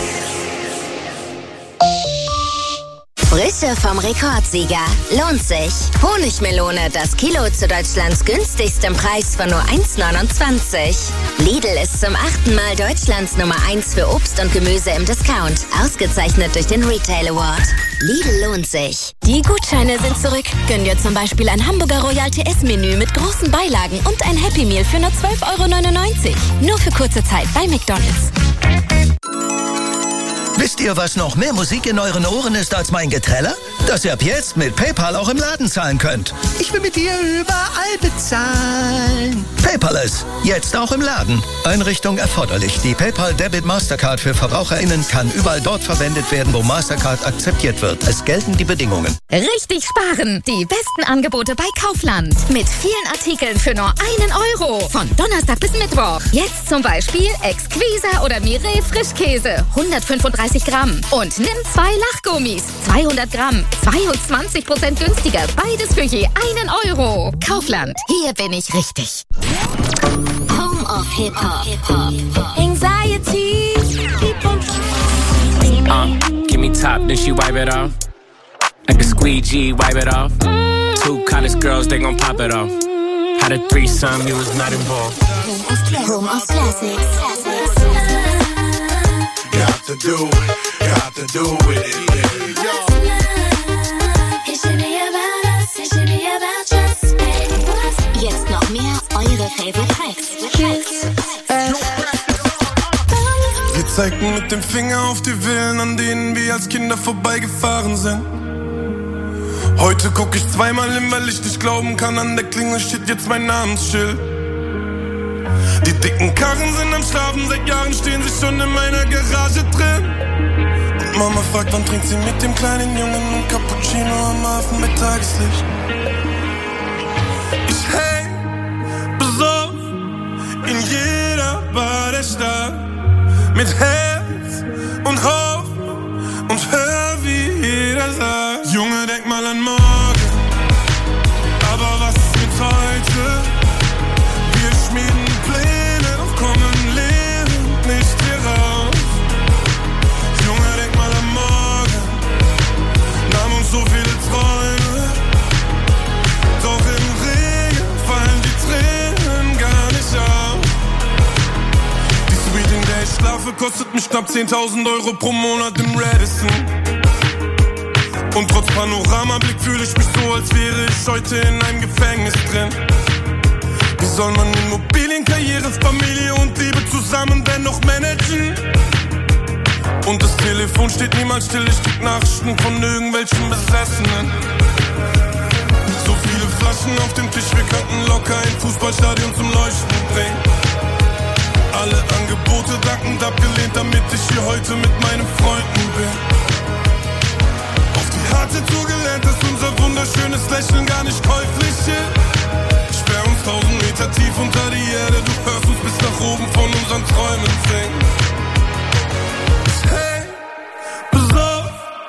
Frische vom Rekordsieger. Lohnt sich. Honigmelone, das Kilo zu Deutschlands günstigstem Preis von nur 1,29. Lidl ist zum 8. Mal Deutschlands Nummer 1 für Obst und Gemüse im Discount. Ausgezeichnet durch den Retail Award. Lidl lohnt sich. Die Gutscheine sind zurück. Gönn dir zum Beispiel ein Hamburger Royal TS-Menü mit großen Beilagen und ein Happy Meal für nur 12,99 €. Nur für kurze Zeit bei McDonald's. Wisst ihr, was noch mehr Musik in euren Ohren ist als mein Geträller? Dass ihr ab jetzt mit PayPal auch im Laden zahlen könnt. Ich will mit dir überall bezahlen. PayPal jetzt auch im Laden. Einrichtung erforderlich. Die PayPal Debit Mastercard für VerbraucherInnen kann überall dort verwendet werden, wo Mastercard akzeptiert wird. Es gelten die Bedingungen. Richtig sparen. Die besten Angebote bei Kaufland. Mit vielen Artikeln für nur 1 €. Von Donnerstag bis Mittwoch. Jetzt zum Beispiel Exquisa oder Mireille Frischkäse. 135 Gramm. Und nimm 2 Lachgummis. 200 Gramm. 22% günstiger. Beides für je 1 €. Kaufland. Hier bin ich richtig. Home of Hip-Hop. Anxiety. Give me top, then she wipe it off. Like a squeegee, wipe it off. 2 college girls, they gon' pop it off. Had a threesome, you was not involved. Home of Classics. Got to do with it. Jetzt noch mehr eure Favorite Tracks. Wir zeigten mit dem Finger auf die Villen, an denen wir als Kinder vorbeigefahren sind. Heute guck ich zweimal hin, weil ich nicht glauben kann, an der Klingel steht jetzt mein Namensschild. Die dicken Karren sind am Schlafen, seit Jahren stehen sie schon in meiner Garage drin. Und Mama fragt, wann trinkt sie mit dem kleinen Jungen ein Cappuccino am Hafen mit Tageslicht. Ich häng besoffen in jeder Bar der Stadt, mit Herz und Hoffnung und hör, wie jeder sagt: Junge, denk mal an morgen, aber was ist mit heute? Wir schmieden Pläne, doch kommen lebend nicht hier raus. Junge, denk mal an morgen, nahm uns so viele Träume, doch im Regen fallen die Tränen gar nicht auf. Die Sweet in der ich schlafe kostet mich knapp 10.000 € pro Monat im Radisson. Und trotz Panoramablick fühle ich mich so, als wäre ich heute in einem Gefängnis drin. Wie soll man Immobilien, Karriere, Familie und Liebe zusammen dennoch managen? Und das Telefon steht niemals still, ich krieg Nachrichten von irgendwelchen Besessenen. So viele Flaschen auf dem Tisch, wir könnten locker ein Fußballstadion zum Leuchten bringen. Alle Angebote dankend abgelehnt, damit ich hier heute mit meinen Freunden bin. Auf die harte Tour gelernt, dass unser wunderschönes Lächeln gar nicht käuflich ist. Ich sperr uns 1000 Meter tief unter die Erde, du hörst uns bis nach oben von unseren Träumen singen. Ich häng besoffen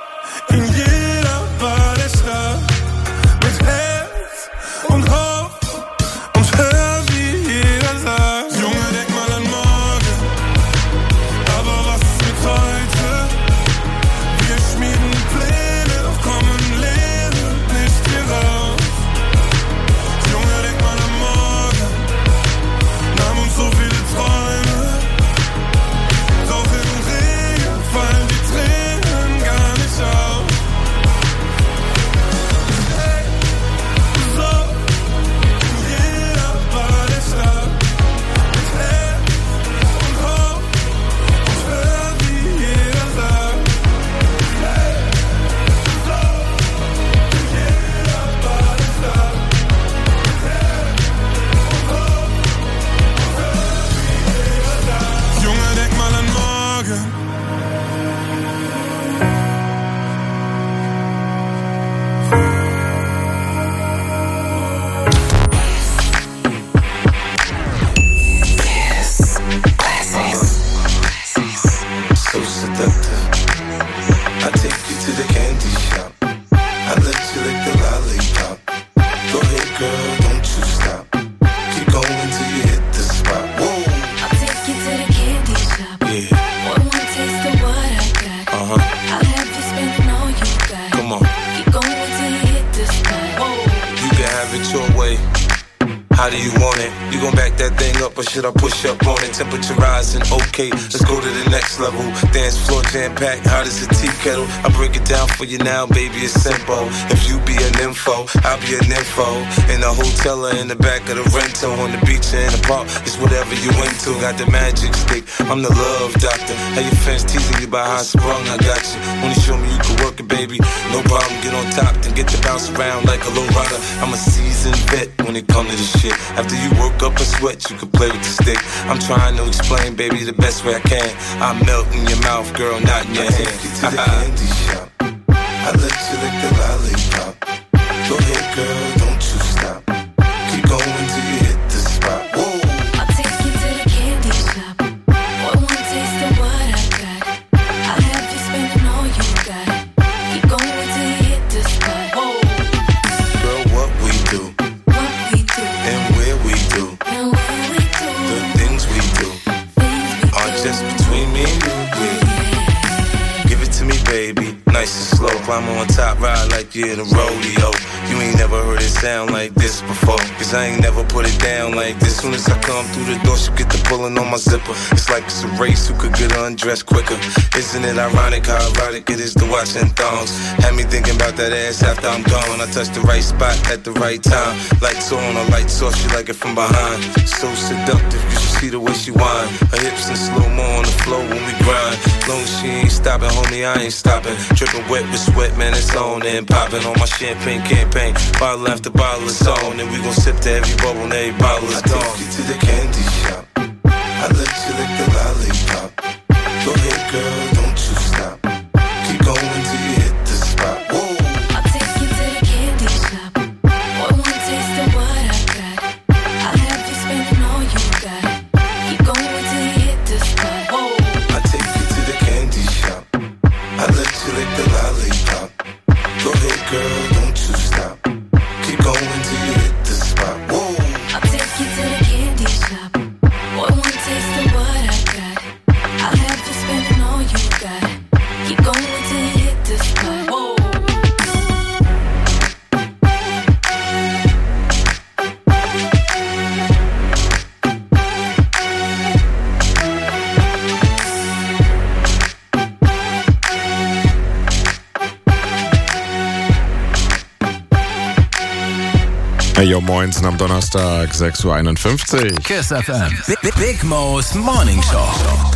have it your way. How do you want it? You gon' back that thing up or should I push up on it? Temperature rising, okay, let's go to the next level. Dance floor jam-packed, hot as a tea kettle. I break it down for you now, baby, it's simple. If you be an info, I'll be an info. In the hotel or in the back of the rental, on the beach or in the park, it's whatever you into. Got the magic stick, I'm the love doctor. How your fans teasing you about how I sprung, I got you. When you show me you can work it, baby, no problem. Get on top, then get to bounce around like a low rider. I'm a seasoned vet when it comes to this shit. After you work up a sweat, you can play with the stick. I'm trying to explain, baby, the best way I can. I melt in your mouth, girl, not in your hand. Take you to the candy shop. I let you lick the lollipop. Go ahead, girl, don't you stop. Keep going till you hit the spot. Whoa. I'll take you to the candy shop. Boy, one taste of what I got. I'll have you spending all you got. Keep going till you hit the spot. Whoa. Girl, what we do, and where we do, the things we do are just between me and you. Give it to me, baby, nice and slow. Climb on top, ride like you're in a rodeo. You ain't never heard it sound like this before, cause I ain't never put it down like this. Soon as I come through the door, she get the pulling on my zipper. It's like it's a race, who could get undressed quicker. Isn't it ironic how erotic it is to watch in thongs? Had me thinking about that ass after I'm gone. I touch the right spot at the right time. Lights on, or lights off, she like it from behind. So seductive, you should see the way she whine. Her hips in slow-mo on the floor when we grind. Long as she ain't stopping, homie, I ain't stopping. Dripping wet with sweat, man, it's on and popping on my champagne campaign. Bottle after bottle is on, and we gon' sip to every bubble and every bottle is gone. I take you to the candy shop. I let you lick the lollipop. Go ahead, girl, don't you stop. Keep going till you hit the spot. Whoa. I'll take you to the candy shop. Boy, one taste of what I got. I'll have you spending all you got. Keep going till you hit the spot. Whoa. I take you to the candy shop. I let you lick the lollipop. Go ahead, girl, don't you stop. Keep going till you hit the spot. Whoa. I'll take you to the candy shop. Boy, one taste of what I got. I'll have you spending all you got. Keep going till you hit the spot. Whoa. Hey, yo, moinsen am Donnerstag, 6:51 Uhr. Kiss FM. Big Mo's Morning Show.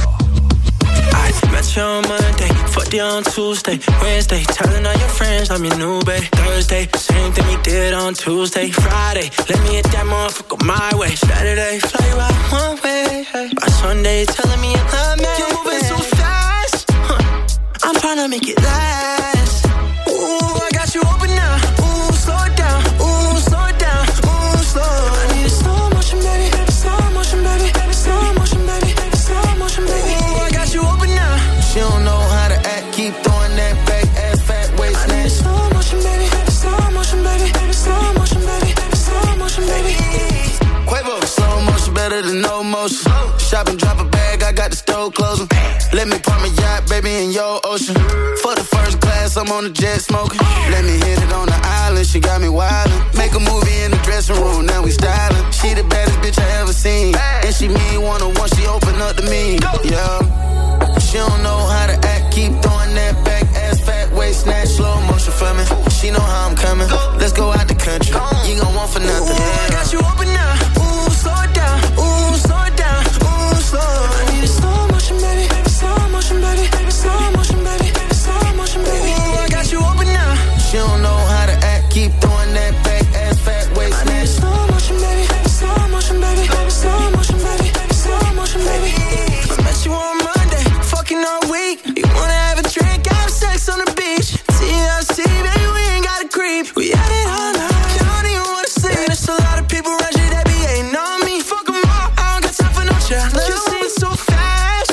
I met you on Monday, fucked you on Tuesday, Wednesday, telling all your friends I'm your new babe. Thursday, same thing we did on Tuesday, Friday, let me hit that motherfucker my way. Saturday, fly you out one way. By Sunday, telling me you love me. You're moving so fast, I'm trying to make it last. Ooh, I got you open now. Ooh, slow it down. Ooh, slow it down. Ooh, slow. I need a slow motion, baby. Slow motion, baby. Slow motion, baby. Slow motion, baby. Ooh, I got you open now. She don't know how to act, keep throwing that back ass fat waist. I need a slow motion, baby. Slow motion, baby. Slow motion, baby. Slow motion, baby. Quavo, slow motion better than no motion. Shop and drop a bag, I got the stove closing. Let me park my yacht, baby, in your ocean. For the first class, I'm on the jet smoking. Let me hit it on the island, she got me wildin'. Make a movie in the dressing room, now we stylin'. She the baddest bitch I ever seen. And she mean one-on-one, she open up to me. Yeah. She don't know how to act, keep throwing that back ass fat waist snatch, slow motion for me. She know how I'm coming. Let's go out the country. You gon' want for nothing. Ooh, I got you open now. Ooh, slow it down. Ooh, slow it down. Ooh, slow. I need a slow motion, baby. Slow motion, baby. Slow motion, baby. Slow motion, baby. Ooh, I got you open now. She don't know how to act, keep throwing that back ass fat waist I need a snatch. slow motion, baby. Slow motion, baby. Slow motion, baby. Slow motion, baby. I met you on Monday, fucking all week. You wanna have a drink, have sex on the beach. TLC, baby, we ain't gotta creep. We had it all night. You don't even wanna see. And there's a lot of people around you that be hating on me. Fuck 'em all, I don't got time for no child. You see it so fast.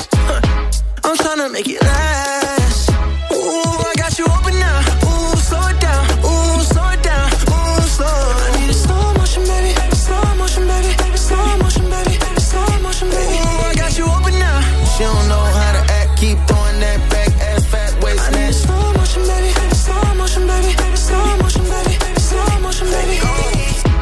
I'm tryna make it last. Ooh, I got you open now. Ooh, slow it down. Ooh, slow it down. Ooh, slow. I need a slow motion, baby. Slow motion, baby. Slow motion, baby. Slow motion, baby. Ooh, I got you open now. She don't know how to act, keep throwing that back ass fat waist I need a snatch. slow motion, baby. Slow motion, baby. Slow motion, baby. Slow motion, baby.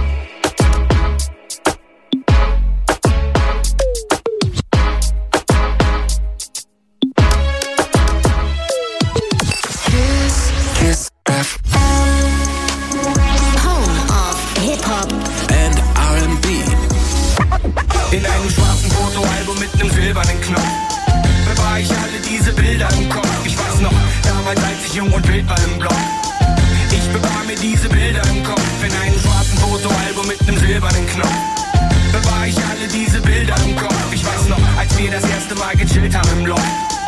mit nem silbernen Knopf. Bewahr ich alle diese Bilder im Kopf. Ich weiß noch, als wir das erste Mal gechillt haben im Loft.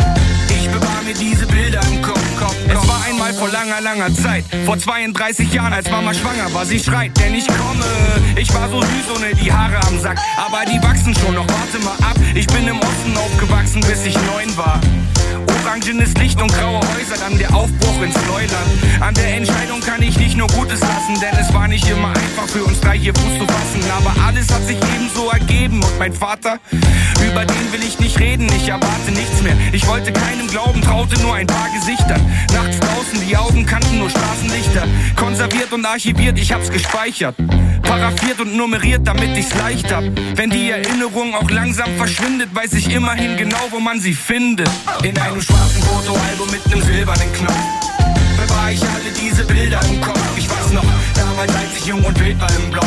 Ich bewahr mir diese Bilder im Kopf. Es war einmal vor langer, langer Zeit. Vor 32 Jahren, als Mama schwanger war, sie schreit, denn ich komme. Ich war so süß ohne die Haare am Sack, aber die wachsen schon noch, warte mal ab. Ich bin im Osten aufgewachsen, bis ich 9 war. Orangenes Licht und graue Häuser, dann der Aufbruch ins Neuland. An der Entscheidung kann ich nicht nur Gutes lassen, denn es war nicht immer einfach für uns 3 hier Fuß zu fassen. Aber alles hat sich ebenso ergeben und mein Vater, über den will ich nicht reden, ich erwarte nichts mehr. Ich wollte keinem glauben, traute nur ein paar Gesichtern. Nachts draußen, die Augen kannten nur Straßenlichter. Konserviert und archiviert, ich hab's gespeichert. Paraphiert und nummeriert, damit ich's leicht hab. Wenn die Erinnerung auch langsam verschwindet, weiß ich immerhin genau, wo man sie findet. In einem schwarzen Fotoalbum mit nem silbernen Knopf bewahr ich alle diese Bilder im Kopf. Ich weiß noch, damals als ich jung und wild war im Block.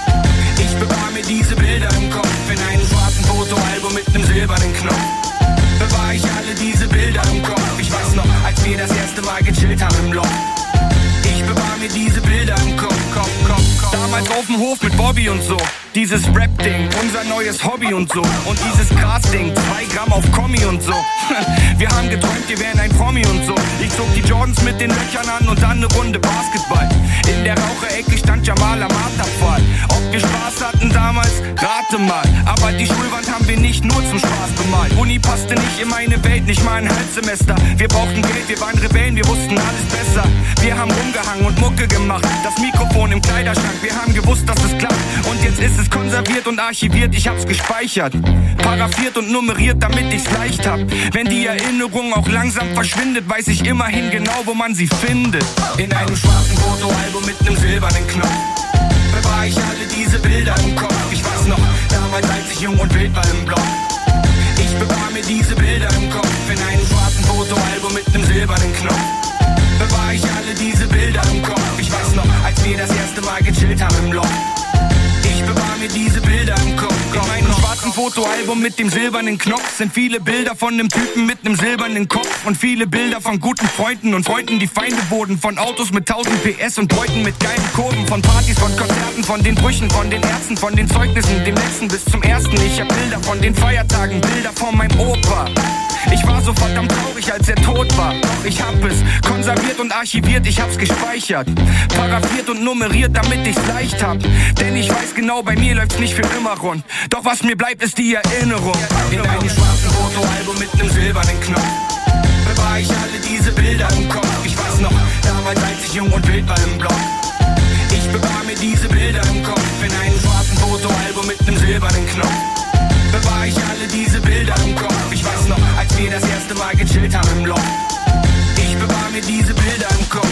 Ich bewahr mir diese Bilder im Kopf. In einem schwarzen Fotoalbum mit nem silbernen Knopf bewahr ich alle diese Bilder im Kopf. Ich weiß noch, als wir das erste Mal gechillt haben im Loft. Ich bewahr mir diese Bilder im Kopf. Damals auf dem Hof mit Bobby und so. Dieses Rap-Ding, unser neues Hobby und so. Und dieses Gras-Ding, 2 Gramm auf Kommi und so. Wir haben geträumt, wir wären ein Promi und so. Ich zog die Jordans mit den Löchern an und dann eine Runde Basketball. In der Raucherecke stand Jamal am Marterpfahl. Ob wir Spaß hatten damals? Rate mal. Aber die Schulwand haben wir nicht nur zum Spaß bemalt. Uni passte nicht in meine Welt, nicht mal ein Halbsemester. Wir brauchten Geld, wir waren Rebellen, wir wussten alles besser. Wir haben rumgehangen und Mucke gemacht. Das Mikrofon im Kleiderschrank, wir haben gewusst, dass es klappt. Und jetzt ist es konserviert und archiviert, ich hab's gespeichert. Paraphiert und nummeriert, damit ich's leicht hab. Wenn die Erinnerung auch langsam verschwindet, weiß ich immerhin genau, wo man sie findet. In einem schwarzen Fotoalbum mit nem silbernen Knopf bewahr ich alle diese Bilder im Kopf. Ich weiß noch, damals als ich jung und wild war im Block. Ich bewahr mir diese Bilder im Kopf. In einem schwarzen Fotoalbum mit nem silbernen Knopf bewahr ich alle diese Bilder im Kopf. Ich weiß noch, als wir das erste Mal gechillt haben im Loft. Ich bewahr mir diese Bilder im Kopf. In meinem schwarzen Fotoalbum mit dem silbernen Knopf sind viele Bilder von nem Typen mit nem silbernen Kopf. Und viele Bilder von guten Freunden und Freunden, die Feinde wurden. Von Autos mit 1000 PS und Bräuten mit geilen Kurven. Von Partys, von Konzerten, von den Brüchen, von den Ärzten, von den Zeugnissen, dem letzten bis zum ersten. Ich hab Bilder von den Feiertagen, Bilder von meinem Opa. Ich war so verdammt traurig, als er tot war. Doch ich hab es konserviert und archiviert, ich hab's gespeichert. Paraphiert und nummeriert, damit ich's leicht hab. Denn ich weiß genau, bei mir läuft's nicht für immer rund. Doch was mir bleibt, ist die Erinnerung. In einem schwarzen Fotoalbum mit nem silbernen Knopf bewahr ich alle diese Bilder im Kopf. Ich weiß noch, damals als ich jung und wild war im Block. Ich bewahr mir diese Bilder im Kopf. In einem schwarzen Fotoalbum mit nem silbernen Knopf bewahr ich alle diese Bilder im Kopf. Ich weiß noch, als wir das erste Mal gechillt haben im Loft. Ich bewahr mir diese Bilder im Kopf.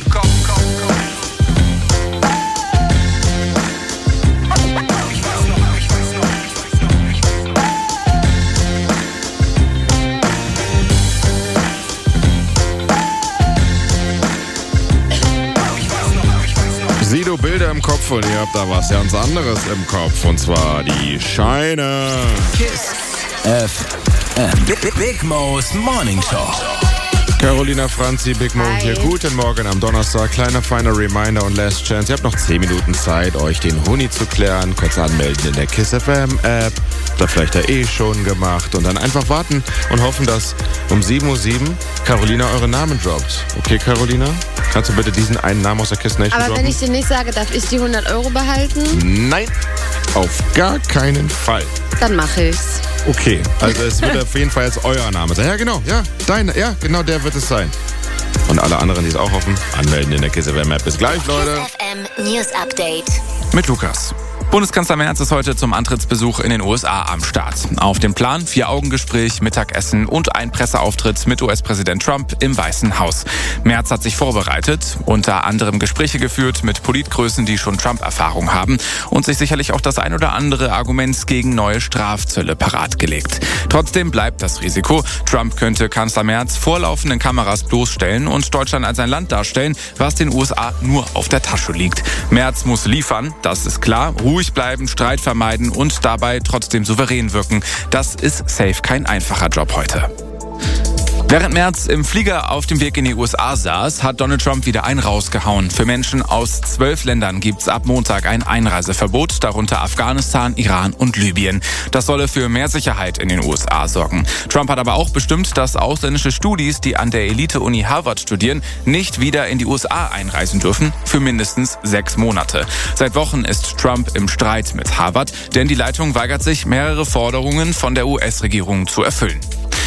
Sido Bilder im Kopf und ihr habt da was ganz anderes im Kopf. Und zwar die Scheine. Kiss FM. Big Mo's Morning Show. Carolina Franzi, Big Mo hier. Guten Morgen am Donnerstag. Kleiner feiner Reminder und Last Chance. Ihr habt noch 10 Minuten Zeit, euch den Huni zu klären. Kurz anmelden in der Kiss FM App. Oder vielleicht ja schon gemacht. Und dann einfach warten und hoffen, dass um 7:07 Uhr Carolina eure Namen droppt. Okay, Carolina? Kannst du bitte diesen einen Namen aus der Kiss Nation droppen? Aber wenn ich den nicht sage, darf ich die 100 Euro behalten? Nein, auf gar keinen Fall. Dann mache ich's. Okay, also es wird auf jeden Fall jetzt euer Name sein. Ja, genau, genau der wird es sein. Und alle anderen, die es auch hoffen, anmelden in der Kiss FM App. Bis gleich, Leute. Kiss FM News Update. Mit Lukas. Bundeskanzler Merz ist heute zum Antrittsbesuch in den USA am Start. Auf dem Plan 4-Augen-Gespräch, Mittagessen und ein Presseauftritt mit US-Präsident Trump im Weißen Haus. Merz hat sich vorbereitet, unter anderem Gespräche geführt mit Politgrößen, die schon Trump-Erfahrung haben und sich sicherlich auch das ein oder andere Argument gegen neue Strafzölle parat gelegt. Trotzdem bleibt das Risiko. Trump könnte Kanzler Merz vor laufenden Kameras bloßstellen und Deutschland als ein Land darstellen, was den USA nur auf der Tasche liegt. Merz muss liefern, das ist klar. Ruhig bleiben, Streit vermeiden und dabei trotzdem souverän wirken. Das ist safe kein einfacher Job heute. Während Merz im Flieger auf dem Weg in die USA saß, hat Donald Trump wieder einen rausgehauen. Für Menschen aus 12 Ländern gibt's ab Montag ein Einreiseverbot, darunter Afghanistan, Iran und Libyen. Das solle für mehr Sicherheit in den USA sorgen. Trump hat aber auch bestimmt, dass ausländische Studis, die an der Elite-Uni Harvard studieren, nicht wieder in die USA einreisen dürfen, für mindestens 6 Monate. Seit Wochen ist Trump im Streit mit Harvard, denn die Leitung weigert sich, mehrere Forderungen von der US-Regierung zu erfüllen.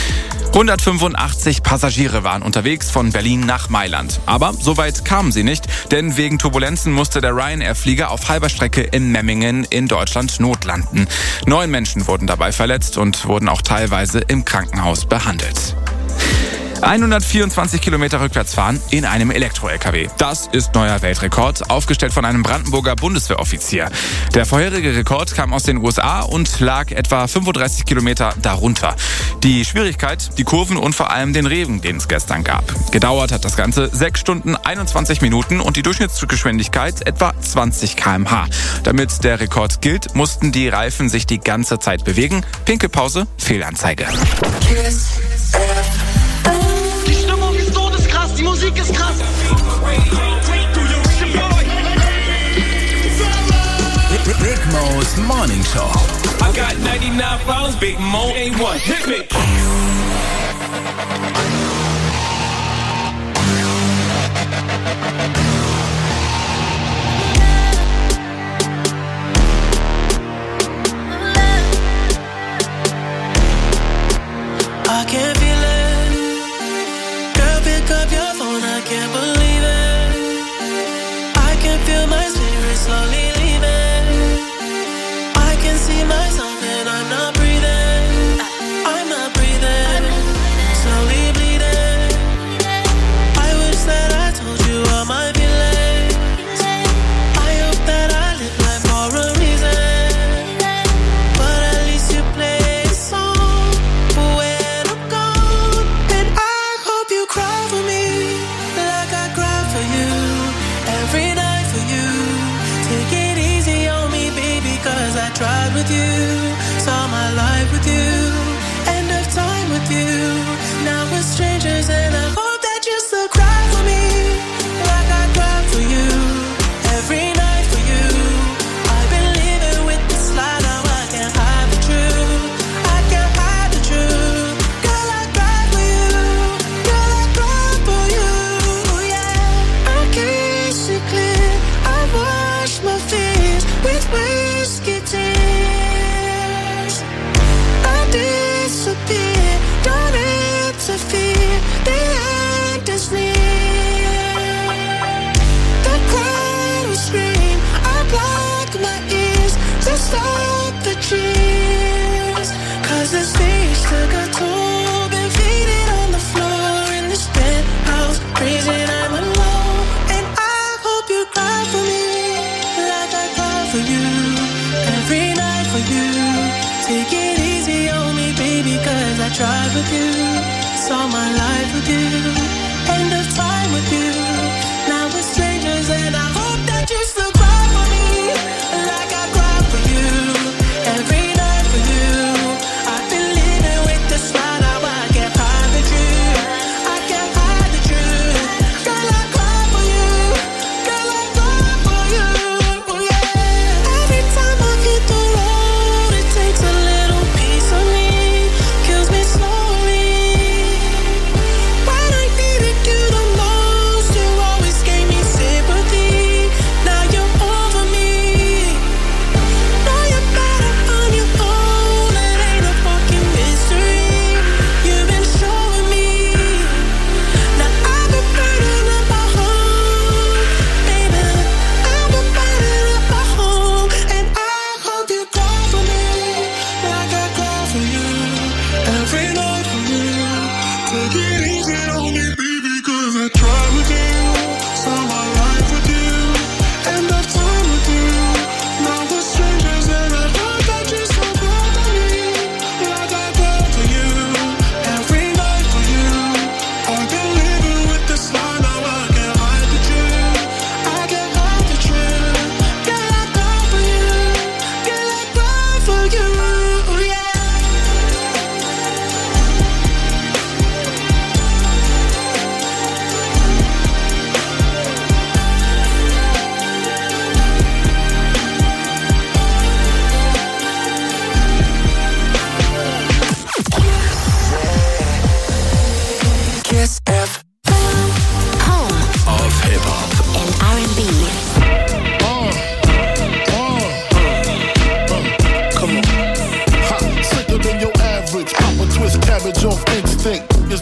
185 Passagiere waren unterwegs von Berlin nach Mailand. Aber so weit kamen sie nicht, denn wegen Turbulenzen musste der Ryanair-Flieger auf halber Strecke in Memmingen in Deutschland notlanden. 9 Menschen wurden dabei verletzt und wurden auch teilweise im Krankenhaus behandelt. 124 Kilometer rückwärts fahren in einem Elektro-LKW. Das ist neuer Weltrekord, aufgestellt von einem Brandenburger Bundeswehroffizier. Der vorherige Rekord kam aus den USA und lag etwa 35 Kilometer darunter. Die Schwierigkeit, die Kurven und vor allem den Regen, den es gestern gab. Gedauert hat das Ganze 6 Stunden, 21 Minuten und die Durchschnittsgeschwindigkeit etwa 20 km/h. Damit der Rekord gilt, mussten die Reifen sich die ganze Zeit bewegen. Pinkelpause, Fehlanzeige. Die Stimmung ist todeskrass, die Musik ist krass. Big Mo's Morning Show. I got 99 problems, Big Mo ain't one. Hit me. I can't feel it. Girl, pick up your phone, I can't believe it. I can feel my spirit slowly leaving. I can see myself and I'm not breathing. I'm not breathing. Slowly bleeding. I wish that I told you all my feelings. I hope that I live life for a reason. But at least you play a song when I'm gone. And I hope you cry for me like I cry for you. Every night for you. Take it easy on me, baby, cause I tried with you. Saw my life with you. End of time with you. Now we're strangers and I hope that you still cry for me like I cry for you. Every night for you. I've been living with this lie, now I can't hide the truth. I can't hide the truth. Girl, I cry for you. Girl, I cry for you. Yeah, I can't see clear. I wash my fears with whiskey tears. I disappear, don't interfere. The end is near. The crowd will scream. I block my ears to stop the cheers. Cause the stage took a toll. Been faded on the floor in this penthouse. Freezing, I'm alone. And I hope you cry for me like I cry for you. Every night for you. Take it easy on me, baby, cause I tried with you. Saw my life with you. End of time with you. Now we're strangers and I hope that you still cry for me like I cry for you. Every night for you. I've been living with this lie, now I can't hide the truth. I can't hide the truth. Girl, I cry for you. Girl, I cry for you. Yeah. Every time I hit the road, it takes a little piece of me. Kills me slowly. When I feel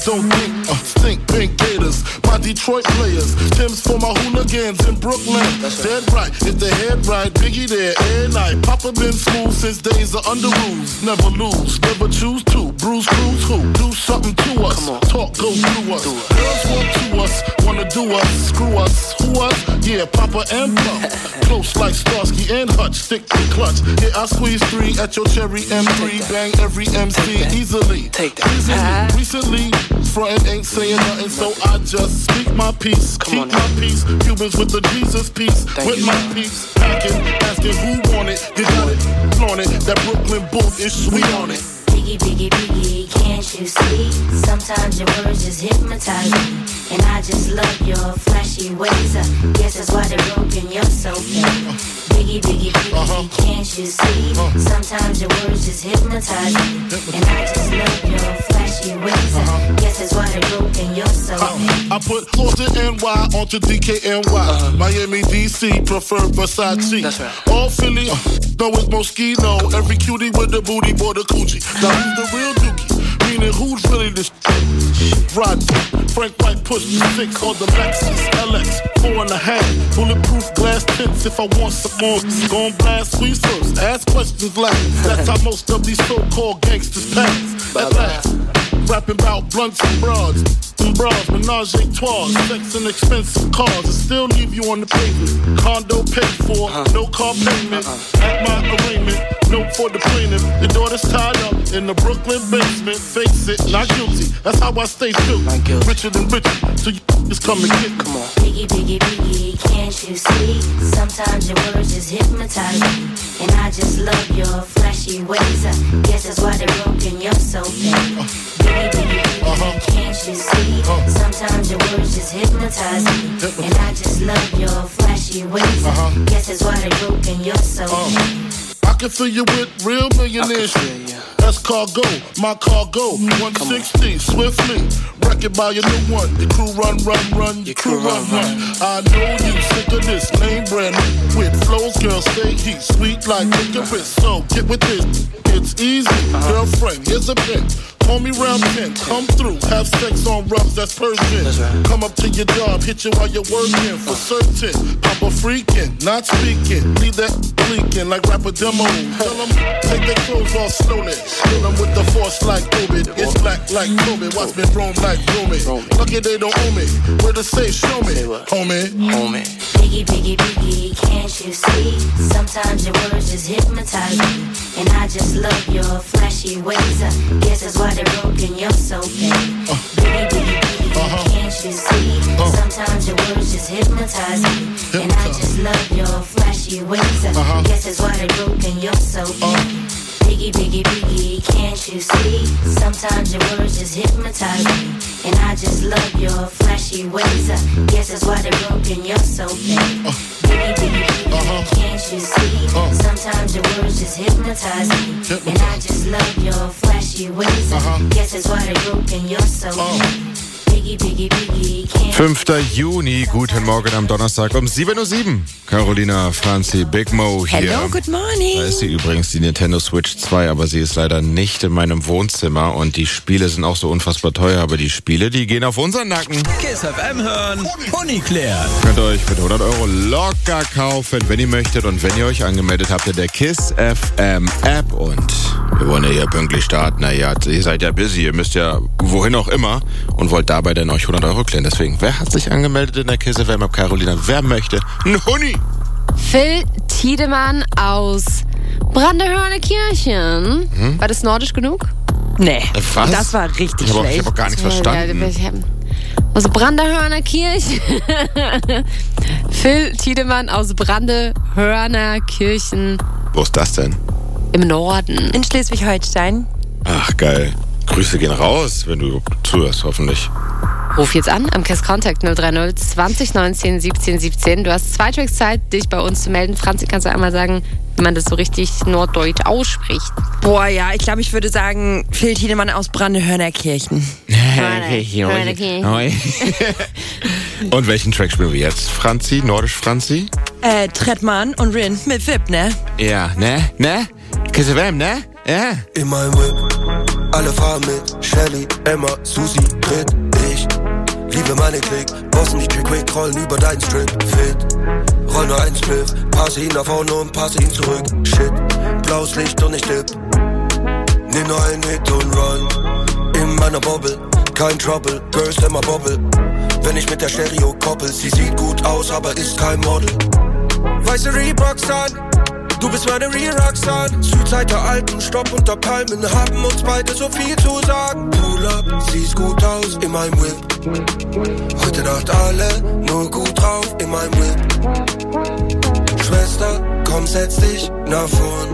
don't stink pink gators. My Detroit players, Tim's for my hooligans in Brooklyn. Dead right, if the head right, Biggie there every night. Papa been smooth since days of under rules. Never lose, never choose to. Bruise, cruise, who? Do something to us. Talk, go through us. Girls want to us, wanna do us. Screw us, who us? Yeah, Papa and Pump. Close like Starsky and Hutch, stick to clutch. Yeah, I squeeze 3 at your cherry M3. Bang every MC easily. Recently, frontin' ain't saying nothing, so I just speak my peace. Keep my peace. Cubans with the Jesus peace. With my peace. Packing, asking who want it. You got it, flaunt it. That Brooklyn boot is sweet on it. Biggie, biggie, biggie, can't you see? Sometimes your words just hypnotize me. And I just love your flashy ways. Guess that's why they're broken, you're so fake. Biggie, biggie, biggie, can't you see? Sometimes your words just hypnotize me. And I just love your flashy ways. Guess that's why they're broken, you're so fake. I put Austin NY onto DKNY. Miami, DC, prefer Versace. That's right. All Philly, know it's Moschino. Every cutie with the booty, boy, the coochie. Now who's the real dookie? Meaning who's really this Rod Frank White push the 6 on the Lexus LX 4.5 bulletproof glass tints. If I want some more, gon' blast sweet first. Ask questions last. That's how most of these so-called gangsters pass. At last, rapping about blunts and broads. Bras, menage a trois, sex and expensive cars, and still leave you on the pavement. Condo paid for, no car payment. At my arraignment, note for the plaintiff. The daughter's tied up in the Brooklyn basement. Face it, not guilty. That's how I stay true. Richer than richer, so you just come and get. Come on. Biggie, biggie, biggie, can't you see? Sometimes your words just hypnotize me. And I just love your flashy ways. Guess that's why they're broken, you're so fake. Biggie, biggie, biggie, can't you see? Sometimes your words just hypnotize me. And I just love your flashy ways. Guess that's why they're broken, you're so fake. I can fill you with real millionaires. That's cargo, my cargo. 160, swiftly. Wreck it by your new one. Your crew run. Your crew run. I know you sick of this name brand with flows, girl, stay heat. Sweet like licorice. So get with this. It's easy. Girlfriend, here's a pin. Call me round 10, come through, have sex on rubs, that's Persian. Right. Come up to your job, hit you while you're working, for certain. Papa freaking, not speaking, leave that leaking like rapper demo. Tell them, take their clothes off slowly. Kill them with the force like Ovid. It's black like Kobe, watch me roam like Romy. Lucky they don't owe me, where to say, show me, homie. Biggie, biggie, biggie, can't you see? Sometimes your words just hypnotize me. And I just love your flashy ways. Guess that's why they're broken, you're so fake. Biggie, biggie, biggie, can't you see? Sometimes your words just hypnotize me. And I just love your flashy ways. Guess that's why they're broken, you're so fake. Biggie, biggie, biggie, can't you see? Sometimes your words just hypnotize me. And I just love your flashy ways. Guess that's why they're broken, you're so fake. Biggie, biggie, biggie, can't you see? Sometimes your words just hypnotize me. And I just love your flashy ways. Guess that's why they're broken, you're so fake. 5. Juni, guten Morgen am Donnerstag um 7:07 Uhr. Carolina, Franzi, Big Mo hier. Hello, good morning. Da ist sie übrigens, die Nintendo Switch 2, aber sie ist leider nicht in meinem Wohnzimmer und die Spiele sind auch so unfassbar teuer, aber die Spiele, die gehen auf unseren Nacken. Kiss FM hören, Pony klären. Könnt ihr euch für 100 Euro locker kaufen, wenn ihr möchtet und wenn ihr euch angemeldet habt in der Kiss FM App und wir wollen ja hier pünktlich starten. Naja, ihr seid ja busy, ihr müsst ja wohin auch immer und wollt dabei dann euch 100 Euro klären. Deswegen, wer hat sich angemeldet in der Kiss FM App, Carolina? Wer möchte? Ein Huni! Phil Tiedemann aus Brandehörnekirchen. War das nordisch genug? Nee. Was? Das war richtig schlecht. Ich habe auch gar nichts verstanden. Aus Brandehörnerkirchen. Phil Tiedemann aus Brandehörnerkirchen. Wo ist das denn? Im Norden. In Schleswig-Holstein. Ach, geil. Grüße gehen raus, wenn du zuhörst, hoffentlich. Ruf jetzt an am Kiss Contact 030 20 19 17 17. Du hast 2 Tracks Zeit, dich bei uns zu melden. Franzi, kannst du einmal sagen, wie man das so richtig norddeutsch ausspricht? Boah, ja, ich glaube, ich würde sagen, Phil Tiedemann aus Brandehörnerkirchen. Und welchen Track spielen wir jetzt? Franzi, nordisch Franzi? Trettmann und Rin mit Vip, ne? Ja, ne? Kiss FM, ne? Ja. In my whip, Alle fahren mit, Shelly, Emma, Susi, Brit, ich liebe meine Klick, bossen die Quick, rollen über deinen Strip, fit, roll nur ein Spliff, passe ihn nach vorne und passe ihn zurück, shit, blaues Licht und ich tipp, nimm nur einen Hit und run, in meiner Bobble, kein Trouble, Girls immer Bobble, wenn ich mit der Stereo koppel, sie sieht gut aus, aber ist kein Model, weiße Reeboks an, du bist meine Re-Roxanne. Südzeit der Alpen, Stopp unter Palmen, haben uns beide so viel zu sagen. Pull up, siehst gut aus in meinem Whip. Heute Nacht alle nur gut drauf in meinem Whip. Schwester, komm, setz dich nach vorne.